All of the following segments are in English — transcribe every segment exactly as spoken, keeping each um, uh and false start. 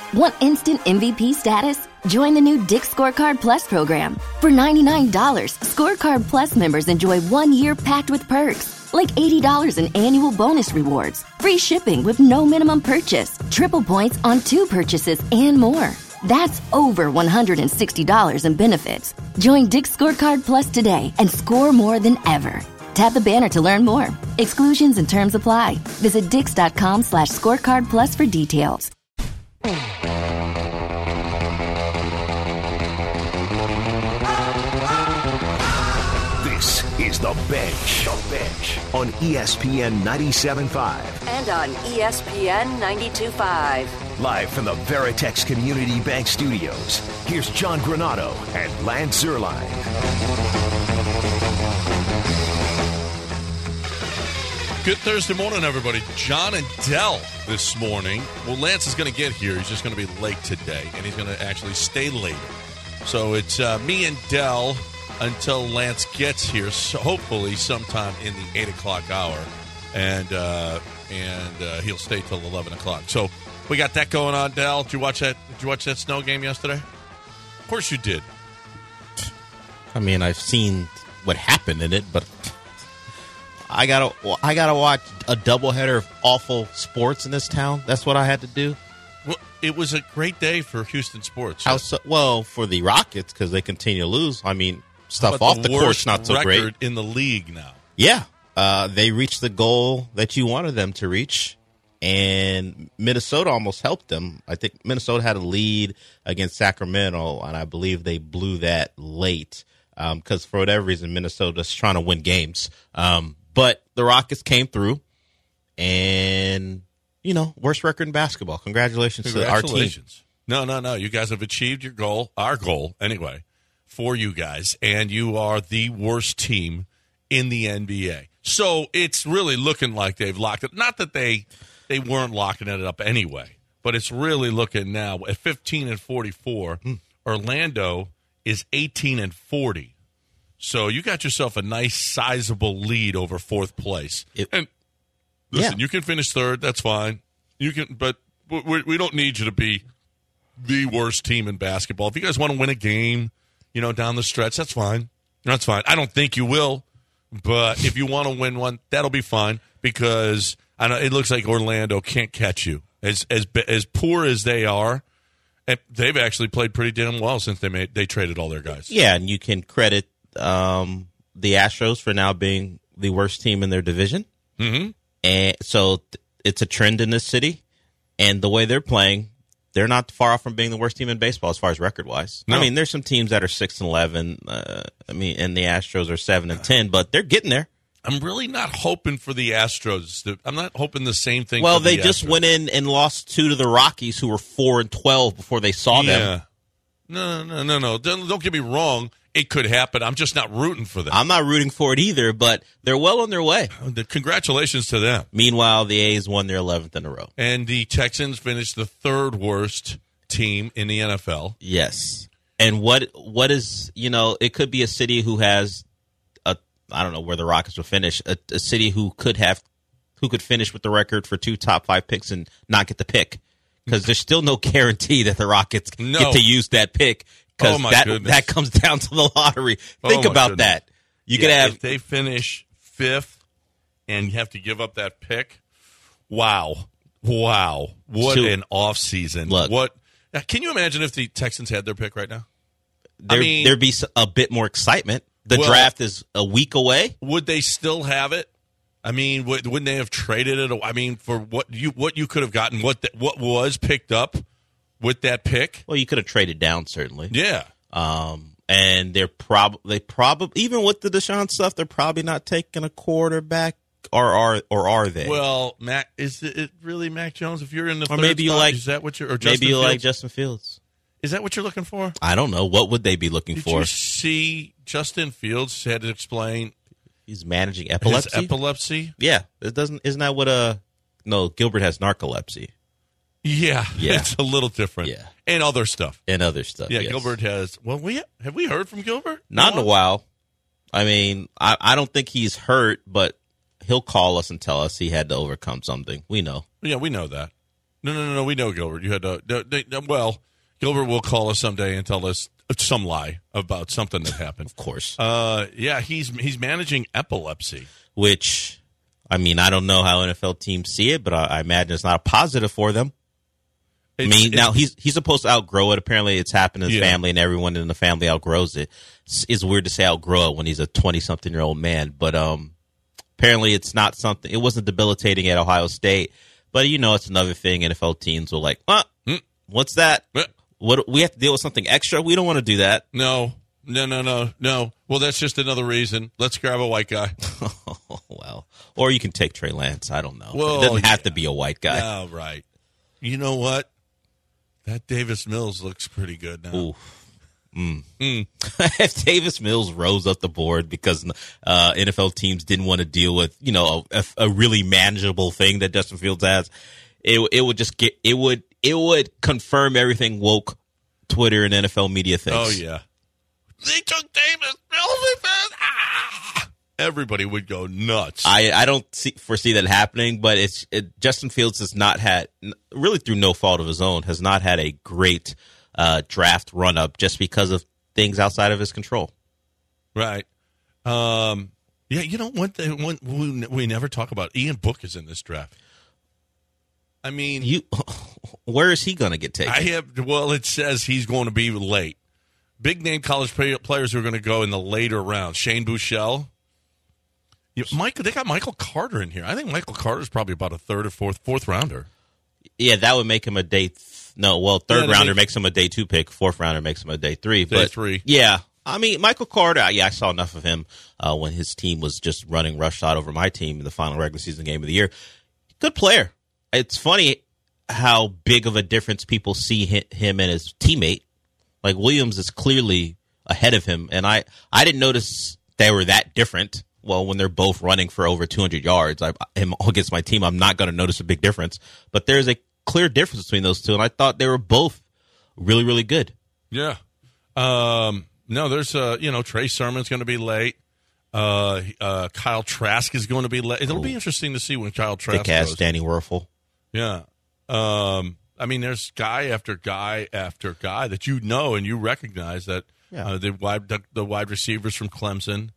Want instant M V P status? Join the new Dick's Scorecard Plus program. For ninety-nine dollars, Scorecard Plus members enjoy one year packed with perks, like eighty dollars in annual bonus rewards, free shipping with no minimum purchase, triple points on two purchases, and more. That's over one hundred sixty dollars in benefits. Join Dick's Scorecard Plus today and score more than ever. Tap the banner to learn more. Exclusions and terms apply. Visit dix.com slash scorecard plus for details. This is The Bench. The Bench on E S P N ninety-seven point five. And on E S P N ninety-two point five. Live from the Veritex Community Bank Studios, here's John Granato and Lance Zierlein. Good Thursday morning, everybody. John and Dell this morning. Well, Lance is going to get here. He's just going to be late today, and he's going to actually stay later. So it's uh, me and Dell until Lance gets here, so hopefully sometime in the eight o'clock hour, and uh, and uh, he'll stay till eleven o'clock. So we got that going on, Dell. Did you watch that? Did you watch that snow game yesterday? Of course you did. I mean, I've seen what happened in it, but I gotta I gotta watch a doubleheader of awful sports in this town. That's what I had to do. Well, it was a great day for Houston sports. How so? Well, for the Rockets, because they continue to lose. I mean, stuff off the, the court's not so great. Record in the league now. Yeah, uh, they reached the goal that you wanted them to reach, and Minnesota almost helped them. I think Minnesota had a lead against Sacramento, and I believe they blew that late because um, for whatever reason, Minnesota's trying to win games. Um, but the Rockets came through, and you know, worst record in basketball. Congratulations, Congratulations to our team. No, no, no. You guys have achieved your goal, our goal, anyway, for you guys, and you are the worst team in the N B A. So it's really looking like they've locked it. Not that they they weren't locking it up anyway, but it's really looking now at fifteen and forty-four. Hmm. Orlando is eighteen and forty. So you got yourself a nice, sizable lead over fourth place. It, and listen, yeah. You can finish third. That's fine. You can, but we, we don't need you to be the worst team in basketball. If you guys want to win a game, you know, down the stretch, that's fine. That's fine. I don't think you will, but if you want to win one, that'll be fine because I know it looks like Orlando can't catch you. As as as poor as they are, they've actually played pretty damn well since they made they traded all their guys. Yeah, and you can credit um, the Astros for now being the worst team in their division. Mm-hmm. And so th- it's a trend in this city, and the way they're playing, they're not far off from being the worst team in baseball as far as record-wise. No. I mean, there's some teams that are six and eleven. Uh, I mean, and the Astros are seven and ten, but they're getting there. I'm really not hoping for the Astros. To, I'm not hoping the same thing. Well, for they the just Astros. went in and lost two to the Rockies, who were four and twelve before they saw yeah. them. No, no, no, no. Don't, don't get me wrong. It could happen. I'm just not rooting for them. I'm not rooting for it either, but they're well on their way. Congratulations to them. Meanwhile, the A's won their eleventh in a row. And the Texans finished the third worst team in the N F L. Yes. And what what is, you know, it could be a city who has, a I don't know where the Rockets will finish, a, a city who could have, who could finish with the record for two top five picks and not get the pick. Because there's still no guarantee that the Rockets no. get to use that pick. Because oh that, goodness. that comes down to the lottery. Think oh about goodness. that. You yeah, could have if they finish fifth and you have to give up that pick. Wow. Wow. What so, an offseason. Look, what can you imagine if the Texans had their pick right now? There, I mean, there'd be a bit more excitement. The well, draft is a week away. Would they still have it? I mean, wouldn't they have traded it? I mean, for what you what you could have gotten, what the, what was picked up with that pick? Well, you could have traded down, certainly. Yeah. Um, and they're probably they probably even with the Deshaun stuff, they're probably not taking a quarterback, or are or are they? Well, Mac, is it really Mac Jones? If you're in the or third maybe you spot, like is that what you're? Or maybe Justin you Fields? like Justin Fields. Is that what you're looking for? I don't know. What would they be looking Did for? you see Justin Fields had to explain he's managing epilepsy. His epilepsy. Yeah, it doesn't. Isn't that what a no? Gilbert has narcolepsy. Yeah, yeah, it's a little different. Yeah, and other stuff. And other stuff. Yeah, yes. Gilbert has. Well, we have we heard from Gilbert? Not no in a while. I mean, I, I don't think he's hurt, but he'll call us and tell us he had to overcome something. We know. Yeah, we know that. No, no, no, no. We know Gilbert. You had to. No, they, no, well, Gilbert will call us someday and tell us some lie about something that happened. Of course. Uh, yeah, he's he's managing epilepsy. Which, I mean, I don't know how N F L teams see it, but I, I imagine it's not a positive for them. It's, I mean, now he's he's supposed to outgrow it. Apparently, it's happened in his Yeah. family, and everyone in the family outgrows it. It's, it's weird to say outgrow it when he's a twenty-something-year-old man, but um, apparently it's not something. It wasn't debilitating at Ohio State, but you know, it's another thing. N F L teams will like, huh, Mm. what's that? Uh, What we have to deal with something extra? We don't want to do that. No, no, no, no, no. Well, that's just another reason. Let's grab a white guy. Well, or you can take Trey Lance. I don't know. Well, it doesn't have yeah. to be a white guy. Oh, right. You know what? That Davis Mills looks pretty good now. Ooh. Mm. Mm. If Davis Mills rose up the board because uh, N F L teams didn't want to deal with, you know, a, a really manageable thing that Justin Fields has, it it would just get it would it would confirm everything woke Twitter and N F L media thinks. Oh yeah, they took Davis Mills. Ah! Everybody would go nuts. I, I don't see, foresee that happening, but it's it, Justin Fields has not had, really through no fault of his own, has not had a great uh, draft run up just because of things outside of his control. Right. Um, yeah, you know, one thing one, we, we never talk about, Ian Book is in this draft. I mean, You, where is he going to get taken? I have, well, it says he's going to be late. Big name college play, players who are going to go in the later rounds. Shane Buechele. Yeah, Michael, they got Michael Carter in here. I think Michael Carter is probably about a third or fourth fourth rounder. Yeah, that would make him a day. Th- no, well, third Yeah, rounder make- makes him a day two pick. Fourth rounder makes him a day three. Day but three. Yeah, I mean, Michael Carter. Yeah, I saw enough of him uh, when his team was just running roughshod over my team in the final regular season game of the year. Good player. It's funny how big of a difference people see hi- him and his teammate. Like Williams is clearly ahead of him, and I I didn't notice they were that different. Well, when they're both running for over two hundred yards, I am against my team. I'm not going to notice a big difference, but there's a clear difference between those two, and I thought they were both really, really good. Yeah. Um, no, there's, uh, you know, Trey Sermon's going to be late. Uh, uh, Kyle Trask is going to be late. It'll Ooh. be interesting to see when Kyle Trask Thick ass goes. Danny Werfel. Yeah. Um, I mean, there's guy after guy after guy that you know and you recognize that Yeah. uh, the wide the, the wide receivers from Clemson,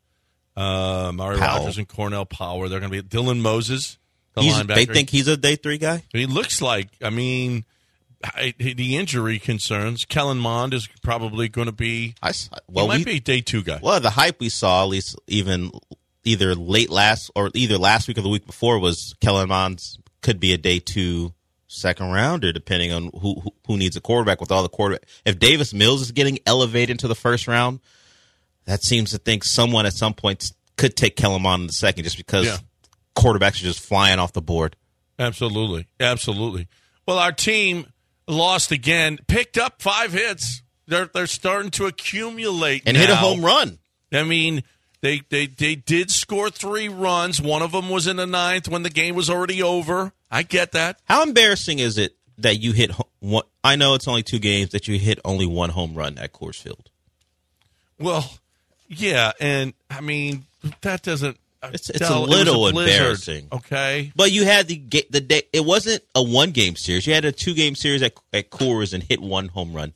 uh, Mari Powell. Rogers and Cornell Power. They're going to be Dylan Moses, the He's, linebacker. they think he's a day three guy? He looks like, I mean, I, the injury concerns. Kellen Mond is probably going to be, I, s- well, he might we, be a day two guy. well, the hype we saw, at least even either late last or either last week or the week before, was Kellen Mond's could be a day two second rounder, depending on who, who who needs a quarterback with all the quarterback. If Davis Mills is getting elevated into the first round, that seems to think someone at some point could take Kellen Mond in the second, just because Yeah. quarterbacks are just flying off the board. Absolutely. Absolutely. Well, our team lost again, picked up five hits. They're they're starting to accumulate And now. hit a home run. I mean, they, they, they did score three runs. One of them was in the ninth when the game was already over. I get that. How embarrassing is it that you hit ho- one? I know it's only two games, that you hit only one home run at Coors Field. Well, yeah, and I mean that doesn't. It's- it's Del, a it was little blizzard, embarrassing. Okay. But you had the ga- the day. It wasn't a one game series. You had a two game series at at Coors and hit one home run.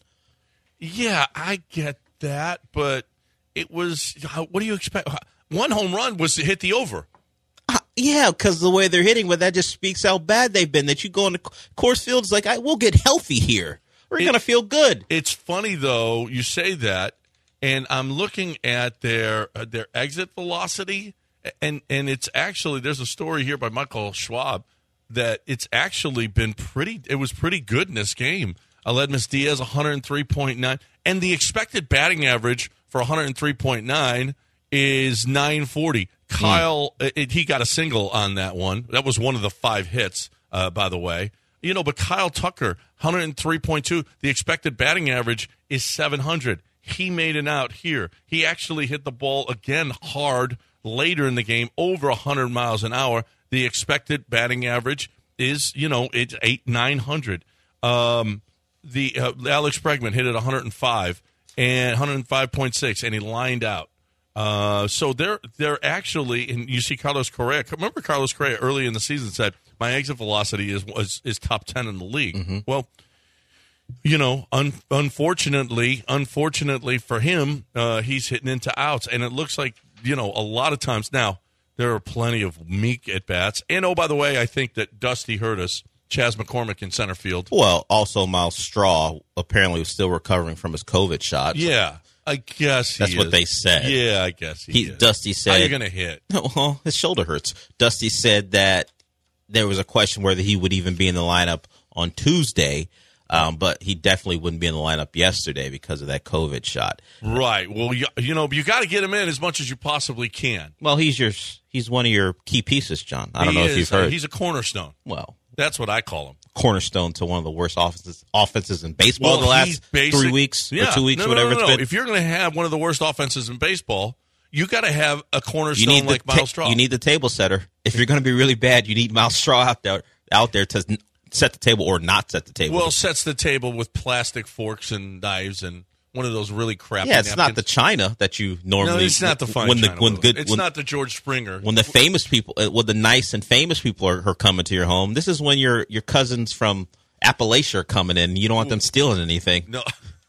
Yeah, I get that, but it was. how- What do you expect? One home run was to hit the over. Uh, yeah, because the way they're hitting, but that just speaks how bad they've been. That you go into Coors Field, it's like, I will get healthy here. We're It- gonna feel good. It's funny though. You say that, and I'm looking at their uh, their exit velocity, and and it's actually there's a story here by Michael Schwab that it's actually been pretty. It was pretty good in this game. Aledmus Diaz one oh three point nine, and the expected batting average for one oh three point nine is nine forty. Kyle, Hmm. it, he got a single on that one. That was one of the five hits, uh, by the way. You know, but Kyle Tucker, one oh three point two, the expected batting average is seven hundred. He made it out here. He actually hit the ball again hard later in the game, over one hundred miles an hour. The expected batting average is, you know, it's eight, nine hundred. Um, the uh, Alex Bregman hit it one oh five and one oh five point six, and he lined out. Uh, so they're they're actually, and you see Carlos Correa. Remember, Carlos Correa early in the season said, My exit velocity is is, is top ten in the league. Mm-hmm. Well, you know, un- unfortunately, unfortunately for him, uh, he's hitting into outs, and it looks like, you know, a lot of times now there are plenty of meek at bats. And oh, by the way, I think that Dusty hurt us. Chas McCormick in center field. Well, also Miles Straw apparently was still recovering from his COVID shot. Yeah, I guess he That's is. what they said. Yeah, I guess he, He, is. Dusty said, how are you going to hit? Well, his shoulder hurts. Dusty said that there was a question whether he would even be in the lineup on Tuesday, um, but he definitely wouldn't be in the lineup yesterday because of that COVID shot. Right. Well, you, you know, you got to get him in as much as you possibly can. Well, he's your he's one of your key pieces, John. I don't he know is, if you've heard. He's a cornerstone. Well, that's what I call him. Cornerstone to one of the worst offenses offenses in baseball well, the last he's basic, three weeks yeah, or two weeks, no, or whatever no, no, no. it's been. If you're going to have one of the worst offenses in baseball, you got to have a cornerstone you need like the ta- Miles Straw. You need the table setter. If you're going to be really bad, you need Miles Straw out there out there to n- set the table or not set the table. Well, sets the table with plastic forks and knives and one of those really crappy yeah, it's napkins. not the China that you normally. No, it's not the fine when the China when with good it. It's when, not the George Springer. when the famous people, uh, when the nice and famous people are, are coming to your home. This is when your your cousins from Appalachia are coming in. And you don't want them stealing anything. No.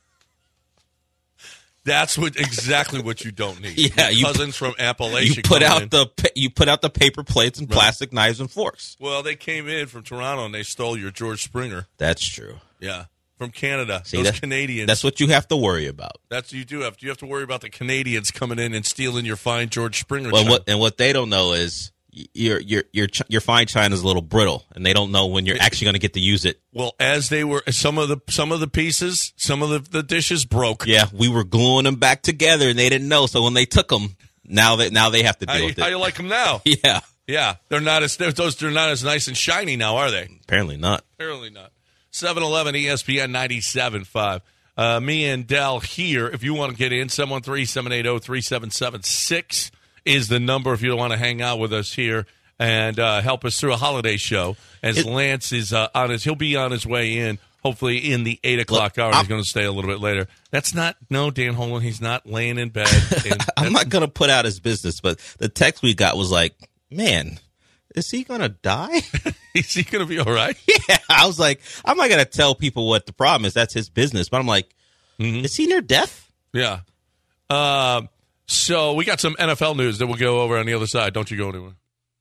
That's what exactly what you don't need. Yeah, Your you cousins from Appalachia. You put coming out in. the pa- you put out the paper plates and Right. plastic knives and forks. Well, they came in from Toronto and they stole your George Springer. That's true. Yeah, from Canada. See, Those that- Canadians. That's what you have to worry about. That's you do have. You have to worry about the Canadians coming in and stealing your fine George Springer. Well, china. what and what they don't know is y- your your your ch- your fine china is a little brittle, and they don't know when you're actually going to get to use it. Well, as they were, some of the some of the pieces, some of the, the dishes broke. Yeah, we were gluing them back together, and they didn't know. So when they took them, now that now they have to deal How, you- with how it. you like them now? Yeah, Yeah, they're not as they're, those. They're not as nice and shiny now, are they? apparently not. Apparently not. seven eleven E S P N ninety-seven point five. Uh, me and Dell here. If you want to get in, seven one three, seven eight zero, three seven seven six is the number if you want to hang out with us here and uh, help us through a holiday show. As It- Lance is uh, on his, he'll be on his way in, hopefully in the eight o'clock Look, hour. I'm- He's going to stay a little bit later. That's not, no, Dan Holland, he's not laying in bed. And I'm not going to put out his business, but the text we got was like, "Man, is he going to die?" is he going to be all right? Yeah, I was like, I'm not going to tell people what the problem is. That's his business. But I'm like, Mm-hmm. is he near death? Yeah. Um, so we got some N F L news that we'll go over on the other side. Don't you go anywhere.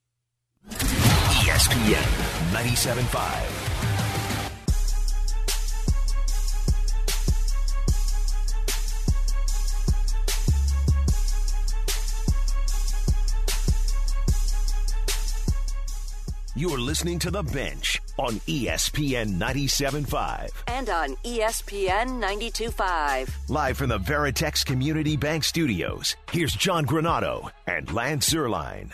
E S P N ninety-seven point five. You are listening to The Bench on E S P N ninety-seven point five. And on E S P N ninety-two point five. Live from the Veritex Community Bank Studios, here's John Granado and Lance Zierlein.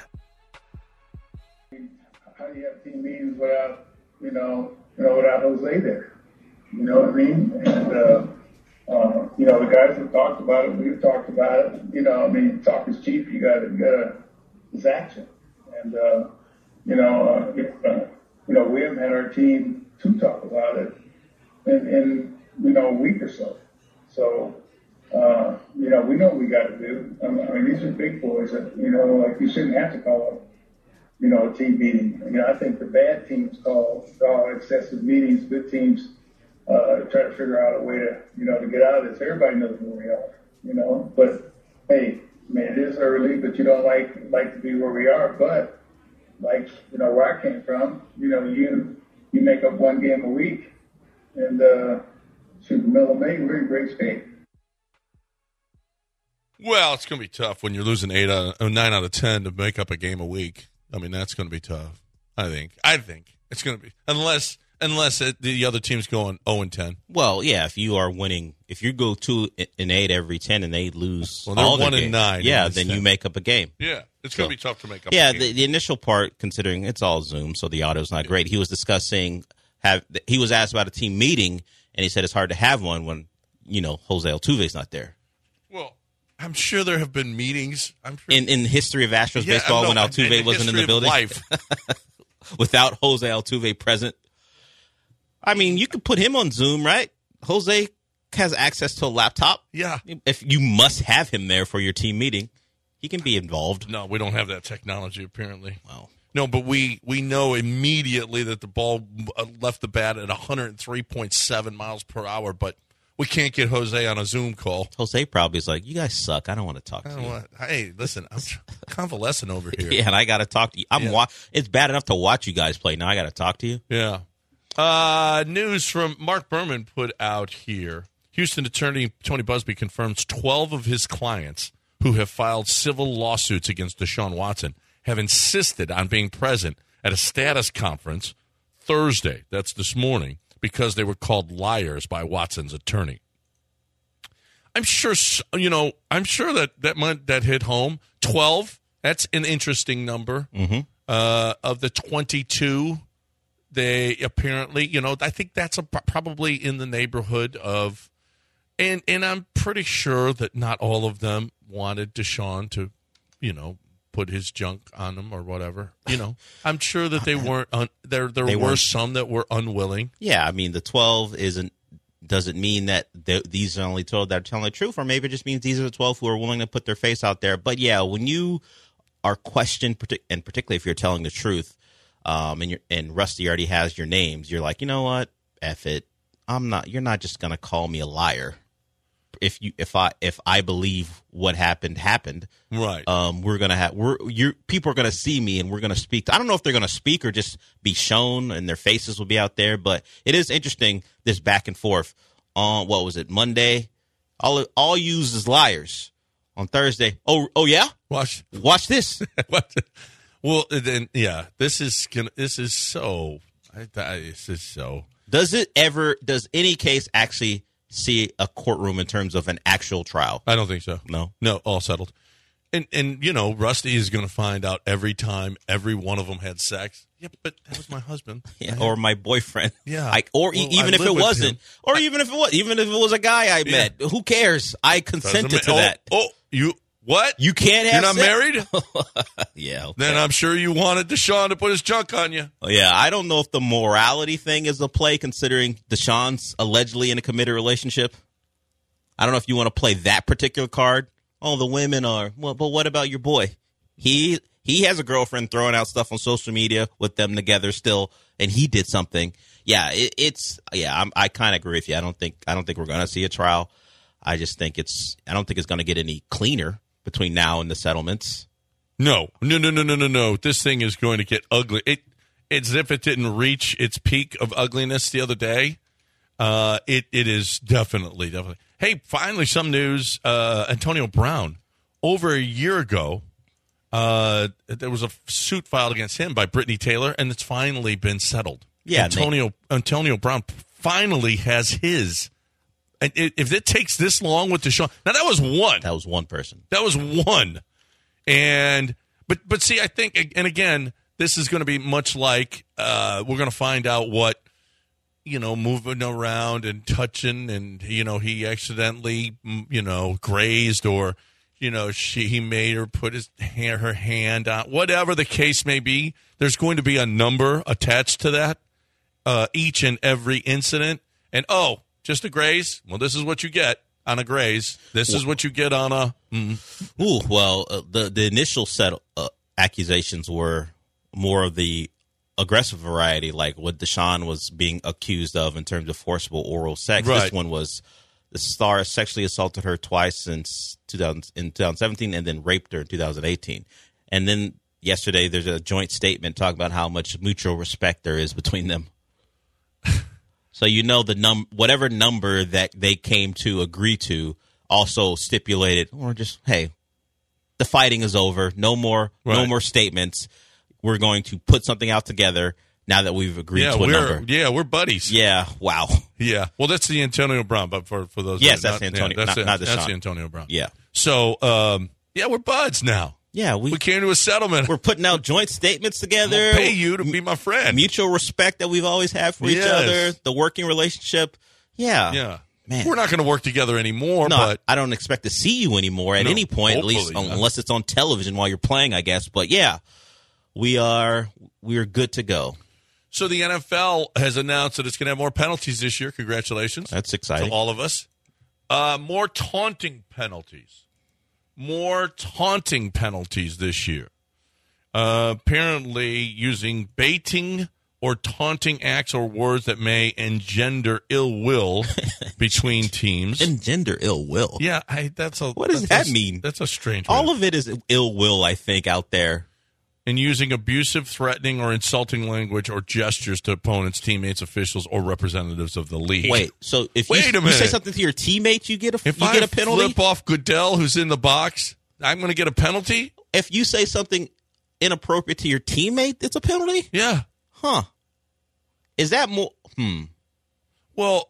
How do you have team meetings without, you know, you know, without Jose there? You know what I mean? And, uh, uh, you know, the guys have talked about it. We've talked about it. You know, I mean, talk is cheap. You got to, you got to, it's action. And, uh, you know, uh, if, uh, you know, we haven't had our team to talk about it in, in you know, a week or so. So, uh, you know, we know what we got to do. I mean, I mean, these are big boys that, you know, like you shouldn't have to call up, you know, a team meeting. You know, I think the bad teams call, call excessive meetings. Good teams uh, try to figure out a way to, you know, to get out of this. Everybody knows where we are, you know. But hey, man, it is early, but you don't like like to be where we are. But like, you know, where I came from, you know, you you make up one game a week, and uh, shoot, the middle of May, we're in great shape. Well, it's going to be tough when you're losing eight out of, nine out of ten to make up a game a week. I mean, that's going to be tough. I think. I think it's going to be unless unless it, the other team's going zero and ten. Well, yeah, if you are winning, if you go two and eight every ten and they lose Well, they're all their one and games, nine yeah, in this then you ten. make up a game. Yeah, it's going to So- be tough to make up. Yeah, a game. the, the initial part, considering it's all Zoom, so the audio's not great. He was discussing have he was asked about a team meeting, and he said it's hard to have one when you know Jose Altuve's not there. Well, I'm sure there have been meetings. I'm sure In in the history of Astros Yeah, baseball, no, when Altuve in wasn't in history the of building, life. without Jose Altuve present. I mean, you could put him on Zoom, right? Jose has access to a laptop. Yeah. If you must have him there for your team meeting, he can be involved. No, we don't have that technology apparently. Well, No, but we, we know immediately that the ball left the bat at one hundred three point seven miles per hour, but we can't get Jose on a Zoom call. Jose probably is like, you guys suck. I don't want to talk to you. Want, hey, listen, I'm convalescent over here. Yeah, and I got to talk to you. I'm yeah. wa- It's bad enough to watch you guys play. Now I got to talk to you. Yeah. Uh, news from Mark Berman put out here. Houston attorney Tony Busby confirms twelve of his clients who have filed civil lawsuits against Deshaun Watson have insisted on being present at a status conference Thursday, that's this morning, because they were called liars by Watson's attorney. I'm sure, you know, I'm sure that that, might, that hit home. twelve, that's an interesting number. Mm-hmm. Uh, of the twenty-two, they apparently, you know, I think that's a, probably in the neighborhood of, and and I'm pretty sure that not all of them wanted Deshaun to, you know, put his junk on them or whatever. You know, I'm sure that they weren't. Un, there there They were weren't. some that were unwilling. Yeah, I mean, the twelve isn't doesn't mean that th- these are only twelve that are telling the truth, or maybe it just means these are the twelve who are willing to put their face out there. But yeah, when you are questioned, partic- and particularly if you're telling the truth, um, and you're, and Rusty already has your names, you're like, you know what, F it, I'm not. You're not just gonna call me a liar. If you if I if I believe what happened happened, Right. um, we're gonna have we're you people are gonna see me and we're gonna speak. To, I don't know if they're gonna speak or just be shown and their faces will be out there. But it is interesting, this back and forth. On what was it, Monday? All all used as liars. On Thursday, oh oh yeah, Watch. watch this. What? Well, then yeah, this is gonna. This is so. I, I, this is so. Does it ever? Does any case actually see a courtroom in terms of an actual trial? I don't think so. No. No, all settled. And, and you know, Rusty is going to find out every time every one of them had sex. Yeah, but that was my husband. Yeah, or my boyfriend. Yeah. I, or e- Well, even I if live it with wasn't. him. Or even if it was. Even if it was a guy I Yeah. met. Who cares? I consented Doesn't to ma- that. Oh, oh, you what? You can't have You're not sex? married? Yeah. Okay. Then I'm sure you wanted Deshaun to put his junk on you. Oh, yeah, I don't know if the morality thing is a play, considering Deshaun's allegedly in a committed relationship. I don't know if you want to play that particular card. Oh, the women are. Well, but what about your boy? He he has a girlfriend throwing out stuff on social media with them together still, and he did something. Yeah, it, it's yeah. I'm, I kind of agree with you. I don't think I don't think we're going to see a trial. I just think it's. I don't think it's going to get any cleaner between now and the settlements. No, no, no, no, no, no, no. This thing is going to get ugly. It, it's as if it didn't reach its peak of ugliness the other day. Uh, it it is definitely, definitely. Hey, finally, some news. Uh, Antonio Brown, over a year ago, uh, there was a suit filed against him by Brittany Taylor, and it's finally been settled. Yeah, Antonio Antonio Brown finally has his. And it, if it takes this long with Deshaun, now that was one. That was one person. That was one. And but but see, I think, and again, this is going to be much like uh, we're going to find out what, you know, moving around and touching, and you know, he accidentally, you know, grazed, or you know, she he made her put his hand, her hand on, whatever the case may be. There's going to be a number attached to that, uh, each and every incident. And oh, just a graze. Well, this is what you get on a graze. This is what you get on a. Mm. Ooh, well, uh, the the initial set uh, accusations were more of the aggressive variety, like what Deshaun was being accused of in terms of forcible oral sex. Right. This one was the star sexually assaulted her twice since two thousand, in twenty seventeen, and then raped her in two thousand eighteen. And then yesterday, there's a joint statement talking about how much mutual respect there is between them. So you know the num whatever number that they came to agree to also stipulated, or just, hey, the fighting is over. No more, no Right. more statements. We're going to put something out together now that we've agreed Yeah, to a we're number. yeah, we're buddies. Yeah, wow. Yeah. Well, that's the Antonio Brown, but for, for those Yes, that- that's not, Antonio- yeah, that's not- it. not That's Deshaun. the Antonio Brown. Yeah. So, um, yeah, we're buds now. Yeah, we, We came to a settlement. we're putting out joint statements together. I'll pay you to be my friend. Mutual respect that we've always had for each Yes. other. The working relationship. Yeah. Yeah. Man. We're not going to work together anymore, No, but I don't expect to see you anymore at No, any point, at least hopefully not. unless it's on television while you're playing, I guess. But yeah, we are we are good to go. so the N F L has announced that it's going to have more penalties this year. Congratulations. That's to exciting. all of us. Uh, more taunting penalties. More taunting penalties this year. Uh, apparently using baiting or taunting acts or words that may engender ill will between teams. Engender ill will? Yeah, I, that's a. What does that a, mean? That's a strange All word. of it is ill will, I think, out there. And using abusive, threatening, or insulting language or gestures to opponents, teammates, officials, or representatives of the league. Wait, so if Wait you, a minute. you say something to your teammates, you get a if you I get a penalty? flip off Goodell, who's in the box, I'm going to get a penalty? If you say something inappropriate to your teammate, it's a penalty? Yeah. Huh. Is that more... Hmm. Well,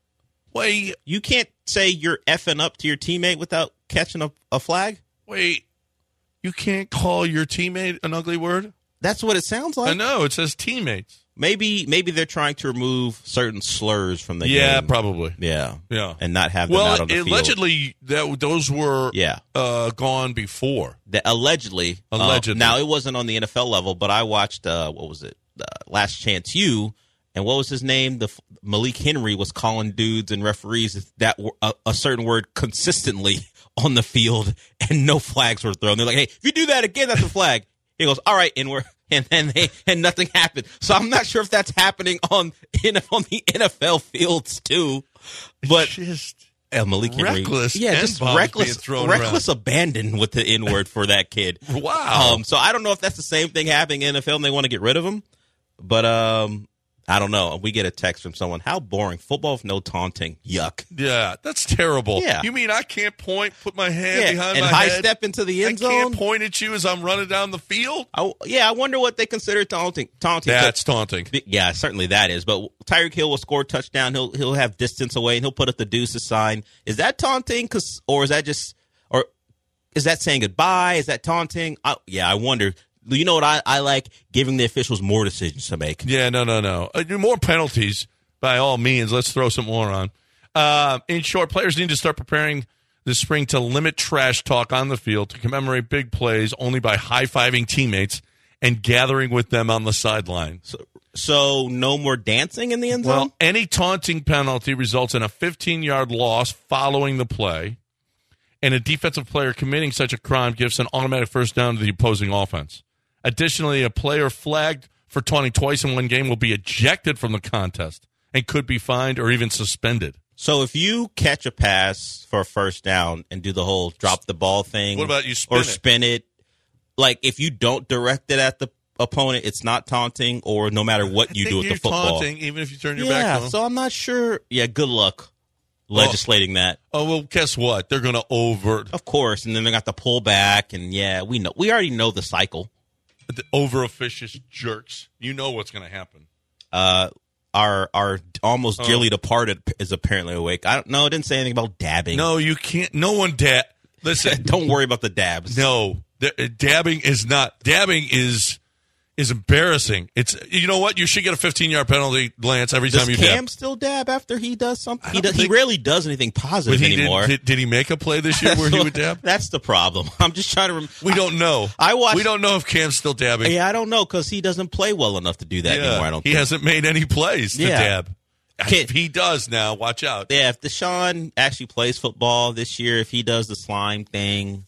wait. You can't say you're effing up to your teammate without catching a, a flag? Wait. You can't call your teammate an ugly word? That's what it sounds like. I know. It says teammates. Maybe maybe they're trying to remove certain slurs from the Yeah, game. probably. Yeah. Yeah. And not have them Well, out on the field. allegedly, that those were Yeah. uh, gone before. The, allegedly. Allegedly. Uh, now, it wasn't on the N F L level, but I watched, uh, what was it, uh, Last Chance U, and what was his name? The Malik Henry was calling dudes and referees that were a, a certain word consistently on the field, and no flags were thrown. They're like, hey, if you do that again, that's a flag. He goes, all right, and we're and then they and nothing happened. So I'm not sure if that's happening on in, on the N F L fields too. But Just uh, Malik Henry, reckless yeah, just N-bombs being reckless, thrown reckless abandon with the N word for that kid. Wow. Um, so I don't know if that's the same thing happening in the N F L and they want to get rid of him, but um, I don't know. We get a text from someone. How boring. Football with no taunting. Yuck. Yeah, that's terrible. Yeah. You mean I can't point, put my hand Yeah, behind and my high head? step into the end I zone. can't point at you as I'm running down the field? I, yeah, I wonder what they consider taunting. Taunting. That's taunting. Yeah, certainly that is. But Tyreek Hill will score a touchdown. He'll he'll have distance away and he'll put up the deuces sign. Is that taunting? Cause, or is that just, or is that saying goodbye? Is that taunting? I, yeah, I wonder. You know what I, I like? Giving the officials more decisions to make. Yeah, no, no, no. Uh, more penalties, by all means. Let's throw some more on. Uh, in short, players need to start preparing this spring to limit trash talk on the field to commemorate big plays only by high-fiving teammates and gathering with them on the sideline. So, so no more dancing in the end zone? Well, any taunting penalty results in a fifteen-yard loss following the play, and a defensive player committing such a crime gives an automatic first down to the opposing offense. Additionally, a player flagged for taunting twice in one game will be ejected from the contest and could be fined or even suspended. So if you catch a pass for a first down and do the whole drop the ball thing, What about you spin or it? spin it, like if you don't direct it at the opponent, it's not taunting, or no matter what you I do think with you're the football. taunting, even if you turn your Yeah, back to them. so I'm not sure. Yeah, good luck legislating that. Oh, well, guess what? They're going to over Of course, and then they got the pullback, and yeah, we know we already know the cycle. the over officious jerks. You know what's going to happen. Uh, our our almost Oh. dearly departed is apparently awake. I don't know. It didn't say anything about dabbing. No, you can't. No one dab. Listen, Don't worry about the dabs. no, the, dabbing is not. Dabbing is is embarrassing. It's you know what? You should get a fifteen-yard penalty, Lance, every Does time you Cam dab. still dab after he does something? I He, don't does, he think- rarely does anything positive But he anymore. did, did. Did he make a play this year where he would dab? That's the problem. I'm just trying to. Rem- We don't know. I watched- We don't know if Cam's still dabbing. Yeah, I don't know because he doesn't play well enough to do that Yeah, anymore. I don't. he think. hasn't made any plays to Yeah. dab. Kid- If he does now, watch out. Yeah, if Deshaun actually plays football this year, if he does the slime thing,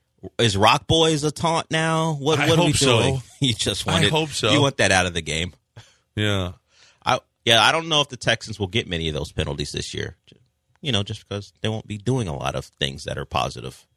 is Rock Boys a taunt now? What, I what are we hope so. doing? You just want I it. hope so. You want that out of the game. Yeah. I yeah, I don't know if the Texans will get many of those penalties this year. You know, just because they won't be doing a lot of things that are positive.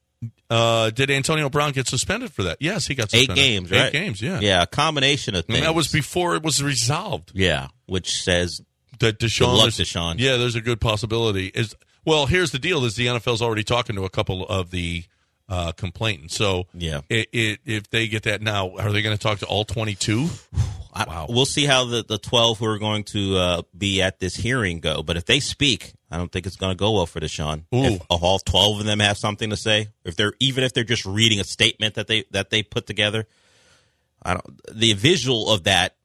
Uh, did Antonio Brown get suspended for that? Yes, he got Eight suspended. games, right? Eight games, yeah. Yeah, a combination of things. And that was before it was resolved. yeah, which says That Deshaun, Good luck, there's- Deshaun. Yeah, there's a good possibility. Is well, here's the deal: is the N F L's already talking to a couple of the uh, complainants. So Yeah. it, it, if they get that now, are they going to talk to all twenty-two? I, Wow. we'll see how the, the twelve who are going to uh, be at this hearing go. But if they speak, I don't think it's going to go well for Deshaun. Ooh. If all twelve of them have something to say, if they're even if they're just reading a statement that they that they put together, I don't. The visual of that,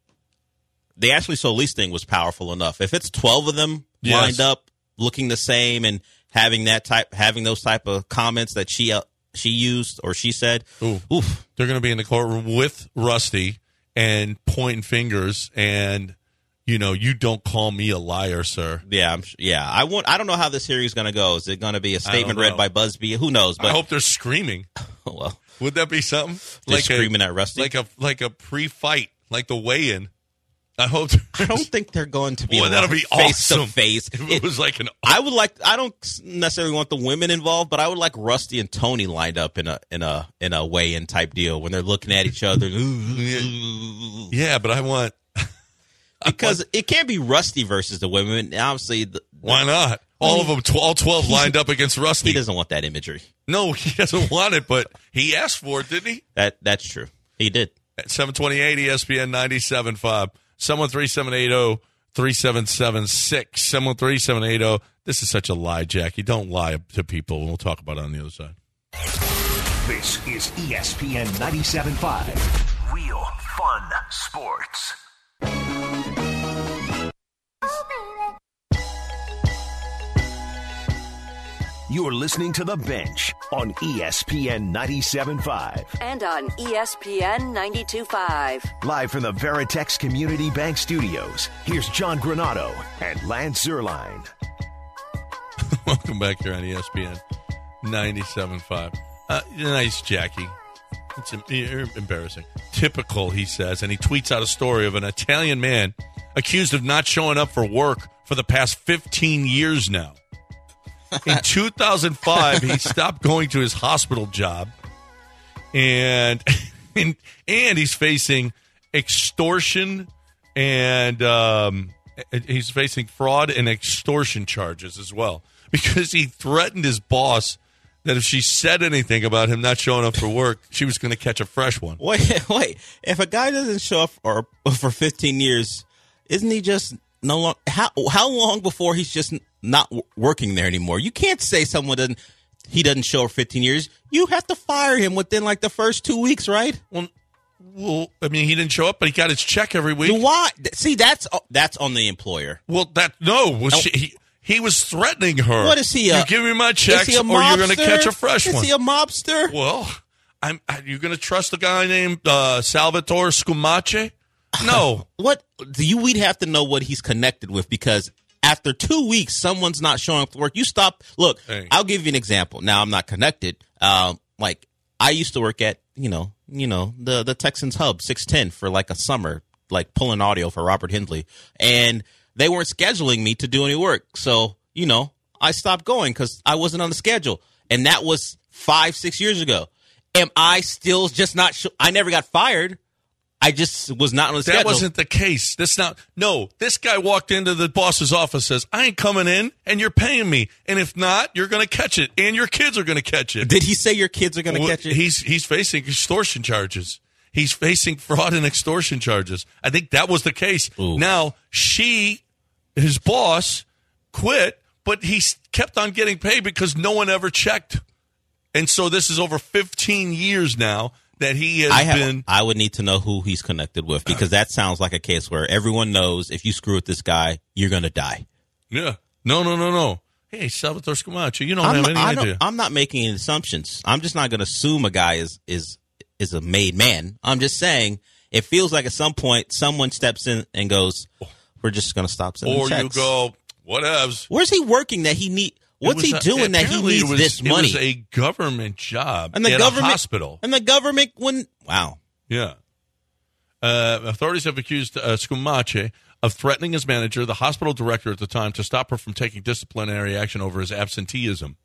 the Ashley Solis thing was powerful enough. If it's twelve of them Yes. lined up, looking the same, and having that type, having those type of comments that she uh, she used or she said, Ooh. oof. They're going to be in the courtroom with Rusty and pointing fingers, and you know, you don't call me a liar, sir. Yeah, I'm, sh- yeah. I want. I don't know how this hearing is going to go. Is it going to be a statement know. read by Busby? Who knows? But I hope they're screaming. well, would that be something? They're Like screaming a, at Rusty? like a like a pre-fight, like the weigh-in. I hope. I don't think they're going to be Boy, that'll be face awesome. to face. If it was like an. I would like. I don't necessarily want the women involved, but I would like Rusty and Tony lined up in a in a in a weigh-in type deal when they're looking at each other. Yeah, but I want because I want, it can't be Rusty versus the women. Obviously, the, why not? All of them, all twelve lined up against Rusty. He doesn't want that imagery. No, he doesn't want it, but he asked for it, didn't he? That that's true. He did. At seven twenty-eight E S P N ninety-seven point five. Someone three seven eight zero three seven seven six. Someone three seven eight zero. This is such a lie, Jackie. Don't lie to people. We'll talk about it on the other side. This is E S P N ninety-seven point five. Real fun sports. You're listening to The Bench on E S P N ninety-seven point five. And on E S P N ninety-two point five. Live from the Veritex Community Bank Studios, here's John Granado and Lance Zierlein. Welcome back here on E S P N ninety-seven point five. Uh, nice, Jackie. It's embarrassing. Typical, he says, and he tweets out a story of an Italian man accused of not showing up for work for the past fifteen years now. In two thousand five, he stopped going to his hospital job, and and, and he's facing extortion and um, he's facing fraud and extortion charges as well because he threatened his boss that if she said anything about him not showing up for work, she was going to catch a fresh one. Wait, wait. If a guy doesn't show up for, for fifteen years, isn't he just no long? How how long before he's just not w- working there anymore? You can't say someone doesn't. He doesn't show up for fifteen years. You have to fire him within like the first two weeks, right? Well, well, I mean, he didn't show up, but he got his check every week. Why? See, that's that's on the employer. Well, that no, was Oh. she, he, he was threatening her. What is he? A, you give me my checks, is he a or you're going to mobster? catch a fresh is one. Is he a mobster? Well, I'm. Are you going to trust a guy named uh, Salvatore Scumace? No. What do you? We'd have to know what he's connected with because after two weeks, someone's not showing up to work. You stop. Look, Hey. I'll give you an example. Now I'm not connected. Um, like I used to work at, you know, you know the the Texans Hub six ten for like a summer, like pulling audio for Robert Hindley, and they weren't scheduling me to do any work. So you know, I stopped going because I wasn't on the schedule, and that was five six years ago. Am I still just not? Sh- I never got fired. I just was not on the That schedule. wasn't the case. That's not. No, this guy walked into the boss's office, says, "I ain't coming in, and you're paying me, and if not, you're going to catch it, and your kids are going to catch it." Did he say your kids are going to Well, catch it? He's he's facing extortion charges. He's facing fraud and extortion charges. I think that was the case. Ooh. Now she, his boss, quit, but he s- kept on getting paid because no one ever checked, and so this is over fifteen years now that he has I have, been. I would need to know who he's connected with because that sounds like a case where everyone knows if you screw with this guy, you're going to die. Yeah. No, no, no, no. Hey, Salvatore Scumace, you don't I'm have not, any I don't- idea. I'm not making any assumptions. I'm just not going to assume a guy is is is a made man. I'm just saying it feels like at some point someone steps in and goes, "We're just going to stop sending Or checks." you go, whatevs. Where's he working that he need? What's It he was a- doing that he apparently needs it was, this money? It was a government job and the at government a hospital. And the government wouldn't. Wow. Yeah. Uh, authorities have accused uh, Scumace of threatening his manager, the hospital director at the time, to stop her from taking disciplinary action over his absenteeism.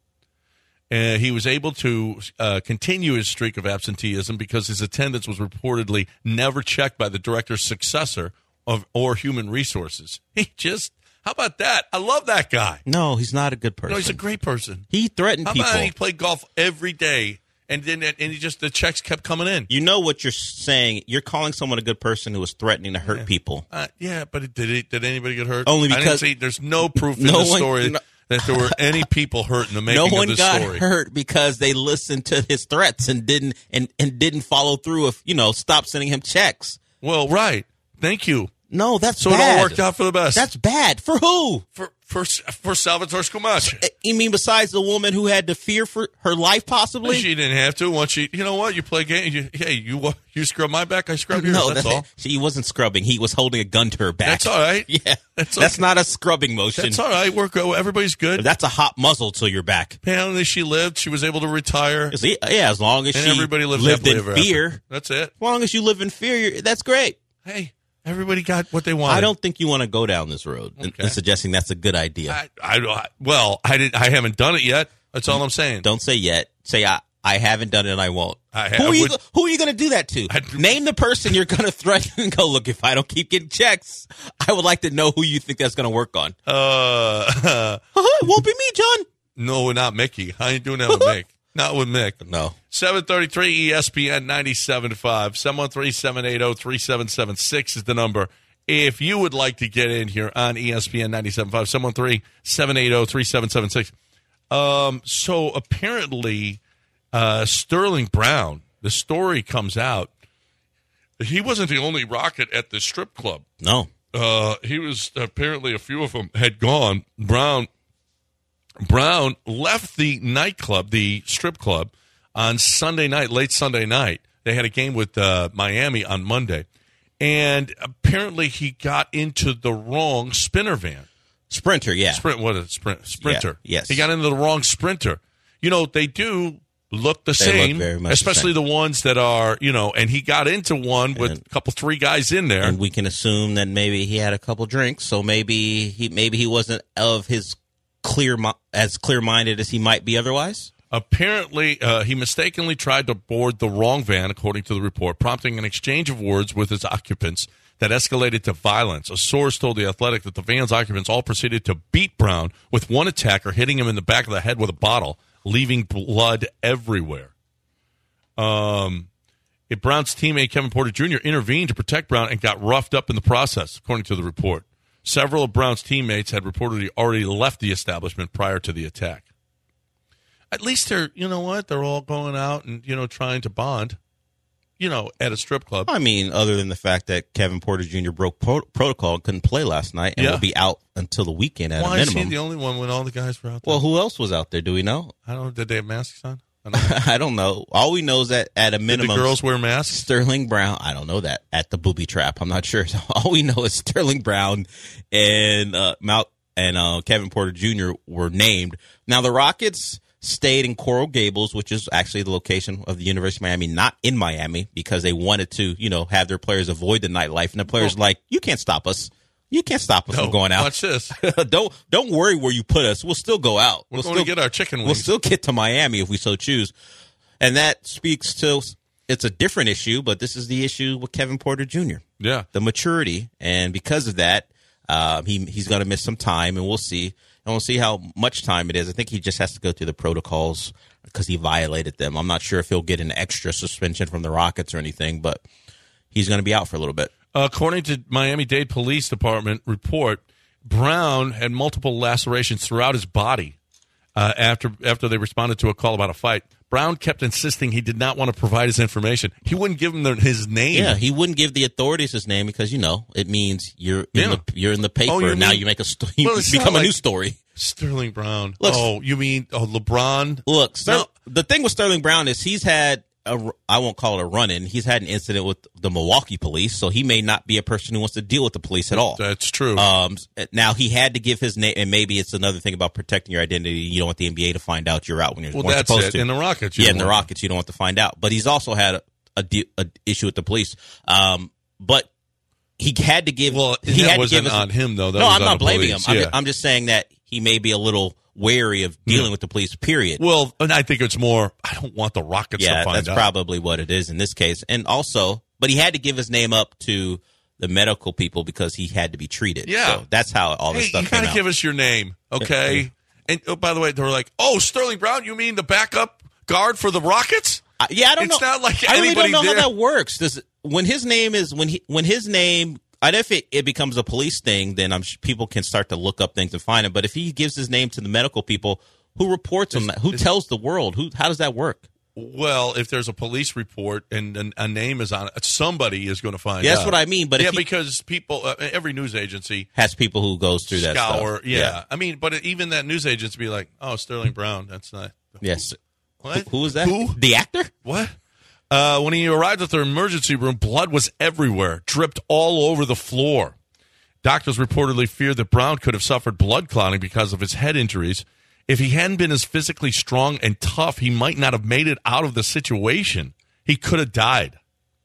Uh, he was able to uh, continue his streak of absenteeism because his attendance was reportedly never checked by the director's successor of or human resources. He just, how about that? I love that guy. No, he's not a good person. No, he's a great person. He threatened How people. about he played golf every day, and then and he just the checks kept coming in. You know what you're saying? You're calling someone a good person who was threatening to hurt people. Uh, yeah, but it, did it, did anybody get hurt? Only I didn't because- see, there's no proof in No the one- story no- that there were any people hurt in the making No one of this got story. hurt because they listened to his threats and didn't and, and didn't follow through. If you know, stop sending him checks. Well, right. Thank you. No, that's So bad. it all worked out for the best. That's bad for who? for For for Salvatore Scamacci. You mean besides the woman who had to fear for her life, possibly? She didn't have to. Once she, you know what? You play games. You, hey, you you scrub my back, I scrub yours. No, that's all. She wasn't scrubbing. He was holding a gun to her back. That's all right. Yeah, that's, that's okay. not a scrubbing motion. That's all right. We're go. Everybody's good. That's a hot muzzle to your back. Apparently, she lived. She was able to retire. Yeah, as long as and she everybody lived, lived in ever fear. After. That's it. As long as you live in fear, you're, that's great. Hey. Everybody got what they wanted. I don't think you want to go down this road okay. and, and suggesting that's a good idea. I, I, well, I did. I haven't done it yet. That's all I'm saying. Don't say yet. Say I, I haven't done it and I won't. I, who, I are you, would, who are you going to do that to? I'd, Name the person you're going to threaten and go, look, if I don't keep getting checks, I would like to know who you think that's going to work on. Uh, it won't be me, John. No, not Mickey. I ain't doing that with Mick. Not with Mick. No. seven thirty-three E S P N ninety-seven point five. seven one three, seven eight zero, three seven seven six is the number. If you would like to get in here on E S P N ninety-seven point five, seven one three, seven eight zero, three seven seven six. Um, so apparently, uh, Sterling Brown, the story comes out, he wasn't the only Rocket at the strip club. No. Uh, he was, apparently a few of them had gone. Brown, Brown left the nightclub, the strip club, on Sunday night, late Sunday night. They had a game with uh, Miami on Monday. And apparently he got into the wrong sprinter van. Sprinter, yeah. Sprint, what is it? Sprint, sprinter. Yeah, yes. He got into the wrong sprinter. You know, they do look the they same, look very much especially the, the ones that are, you know, and he got into one with and, a couple, three guys in there. And we can assume that maybe he had a couple drinks, so maybe he maybe he wasn't of his clear as clear-minded as he might be otherwise. Apparently, uh, he mistakenly tried to board the wrong van, according to the report, prompting an exchange of words with its occupants that escalated to violence. A source told The Athletic that the van's occupants all proceeded to beat Brown, with one attacker hitting him in the back of the head with a bottle, leaving blood everywhere. Um, if Brown's teammate Kevin Porter Junior intervened to protect Brown and got roughed up in the process, according to the report. Several of Brown's teammates had reportedly already left the establishment prior to the attack. At least they're, you know what, they're all going out and, you know, trying to bond, you know, at a strip club. I mean, other than the fact that Kevin Porter Junior broke pro- protocol and couldn't play last night and yeah. will be out until the weekend at Why a minimum. Why is he the only one when all the guys were out there? Well, who else was out there? Do we know? I don't know. Did they have masks on? I don't know. I don't know. All we know is that at a minimum. Did the girls wear masks? Sterling Brown, I don't know that. At the booby trap, I'm not sure. So all we know is Sterling Brown and uh, Mal- and uh, Kevin Porter Junior were named. Now, the Rockets stayed in Coral Gables, which is actually the location of the University of Miami, not in Miami, because they wanted to, you know, have their players avoid the nightlife. And the players well, like, you can't stop us. You can't stop us no, from going out. Watch this. don't don't worry where you put us. We'll still go out. We're we'll going still to get our chicken wings. We'll still get to Miami if we so choose. And that speaks to, it's a different issue, but this is the issue with Kevin Porter Junior Yeah. The maturity. And because of that, uh, he he's going to miss some time, and we'll see. And we'll see how much time it is. I think he just has to go through the protocols because he violated them. I'm not sure if he'll get an extra suspension from the Rockets or anything, but he's going to be out for a little bit. According to Miami-Dade Police Department report, Brown had multiple lacerations throughout his body uh, after after they responded to a call about a fight. Brown kept insisting he did not want to provide his information. He wouldn't give them the, his name. Yeah, he wouldn't give the authorities his name because, you know, it means you're in, yeah. the, you're in the paper. Oh, you now mean, you make a sto- you well, become a like new story. Sterling Brown. Look, oh, you mean oh, LeBron? Look, Ster- no. the thing with Sterling Brown is he's had, a, I won't call it a run-in, he's had an incident with the Milwaukee police, so he may not be a person who wants to deal with the police at all. That's true. Um, now, he had to give his name, and maybe it's another thing about protecting your identity. You don't want the N B A to find out you're out when you're well, weren't that's supposed it. to. In the Rockets, you yeah, don't in the want Rockets, you don't want to find out. But he's also had a, a, de- a issue with the police. Um, but he had to give. Well, he that had wasn't to give his, on him though. That no, was I'm on not the blaming police. him. Yeah. I'm, just, I'm just saying that he may be a little wary of dealing yeah. with the police, period. Well, and I think it's more, I don't want the Rockets yeah, to find out. that's probably what it is in this case. And also, but he had to give his name up to the medical people because he had to be treated. Yeah. So that's how all this hey, stuff you came gotta out. give us your name, okay? And oh, by the way, they were like, oh, Sterling Brown, you mean the backup guard for the Rockets? Uh, yeah, I don't it's know. It's not like I really anybody don't know there. how that works. Does when his name is when he when his name I know if it, it becomes a police thing, then I'm sure people can start to look up things and find him. But if he gives his name to the medical people, who reports on that? Who tells the world? Who? How does that work? Well, if there's a police report and an, a name is on it, somebody is going to find Yeah, out. that's what I mean. But yeah, if he because people, uh, every news agency has people who goes through that scour. stuff. Yeah. yeah. I mean, but even that news agency be like, "Oh, Sterling Brown, that's not." Yes. What? Who, who is that? Who? The actor? What? Uh, when he arrived at the emergency room, blood was everywhere, dripped all over the floor. Doctors reportedly feared that Brown could have suffered blood clotting because of his head injuries. If he hadn't been as physically strong and tough, he might not have made it out of the situation. He could have died.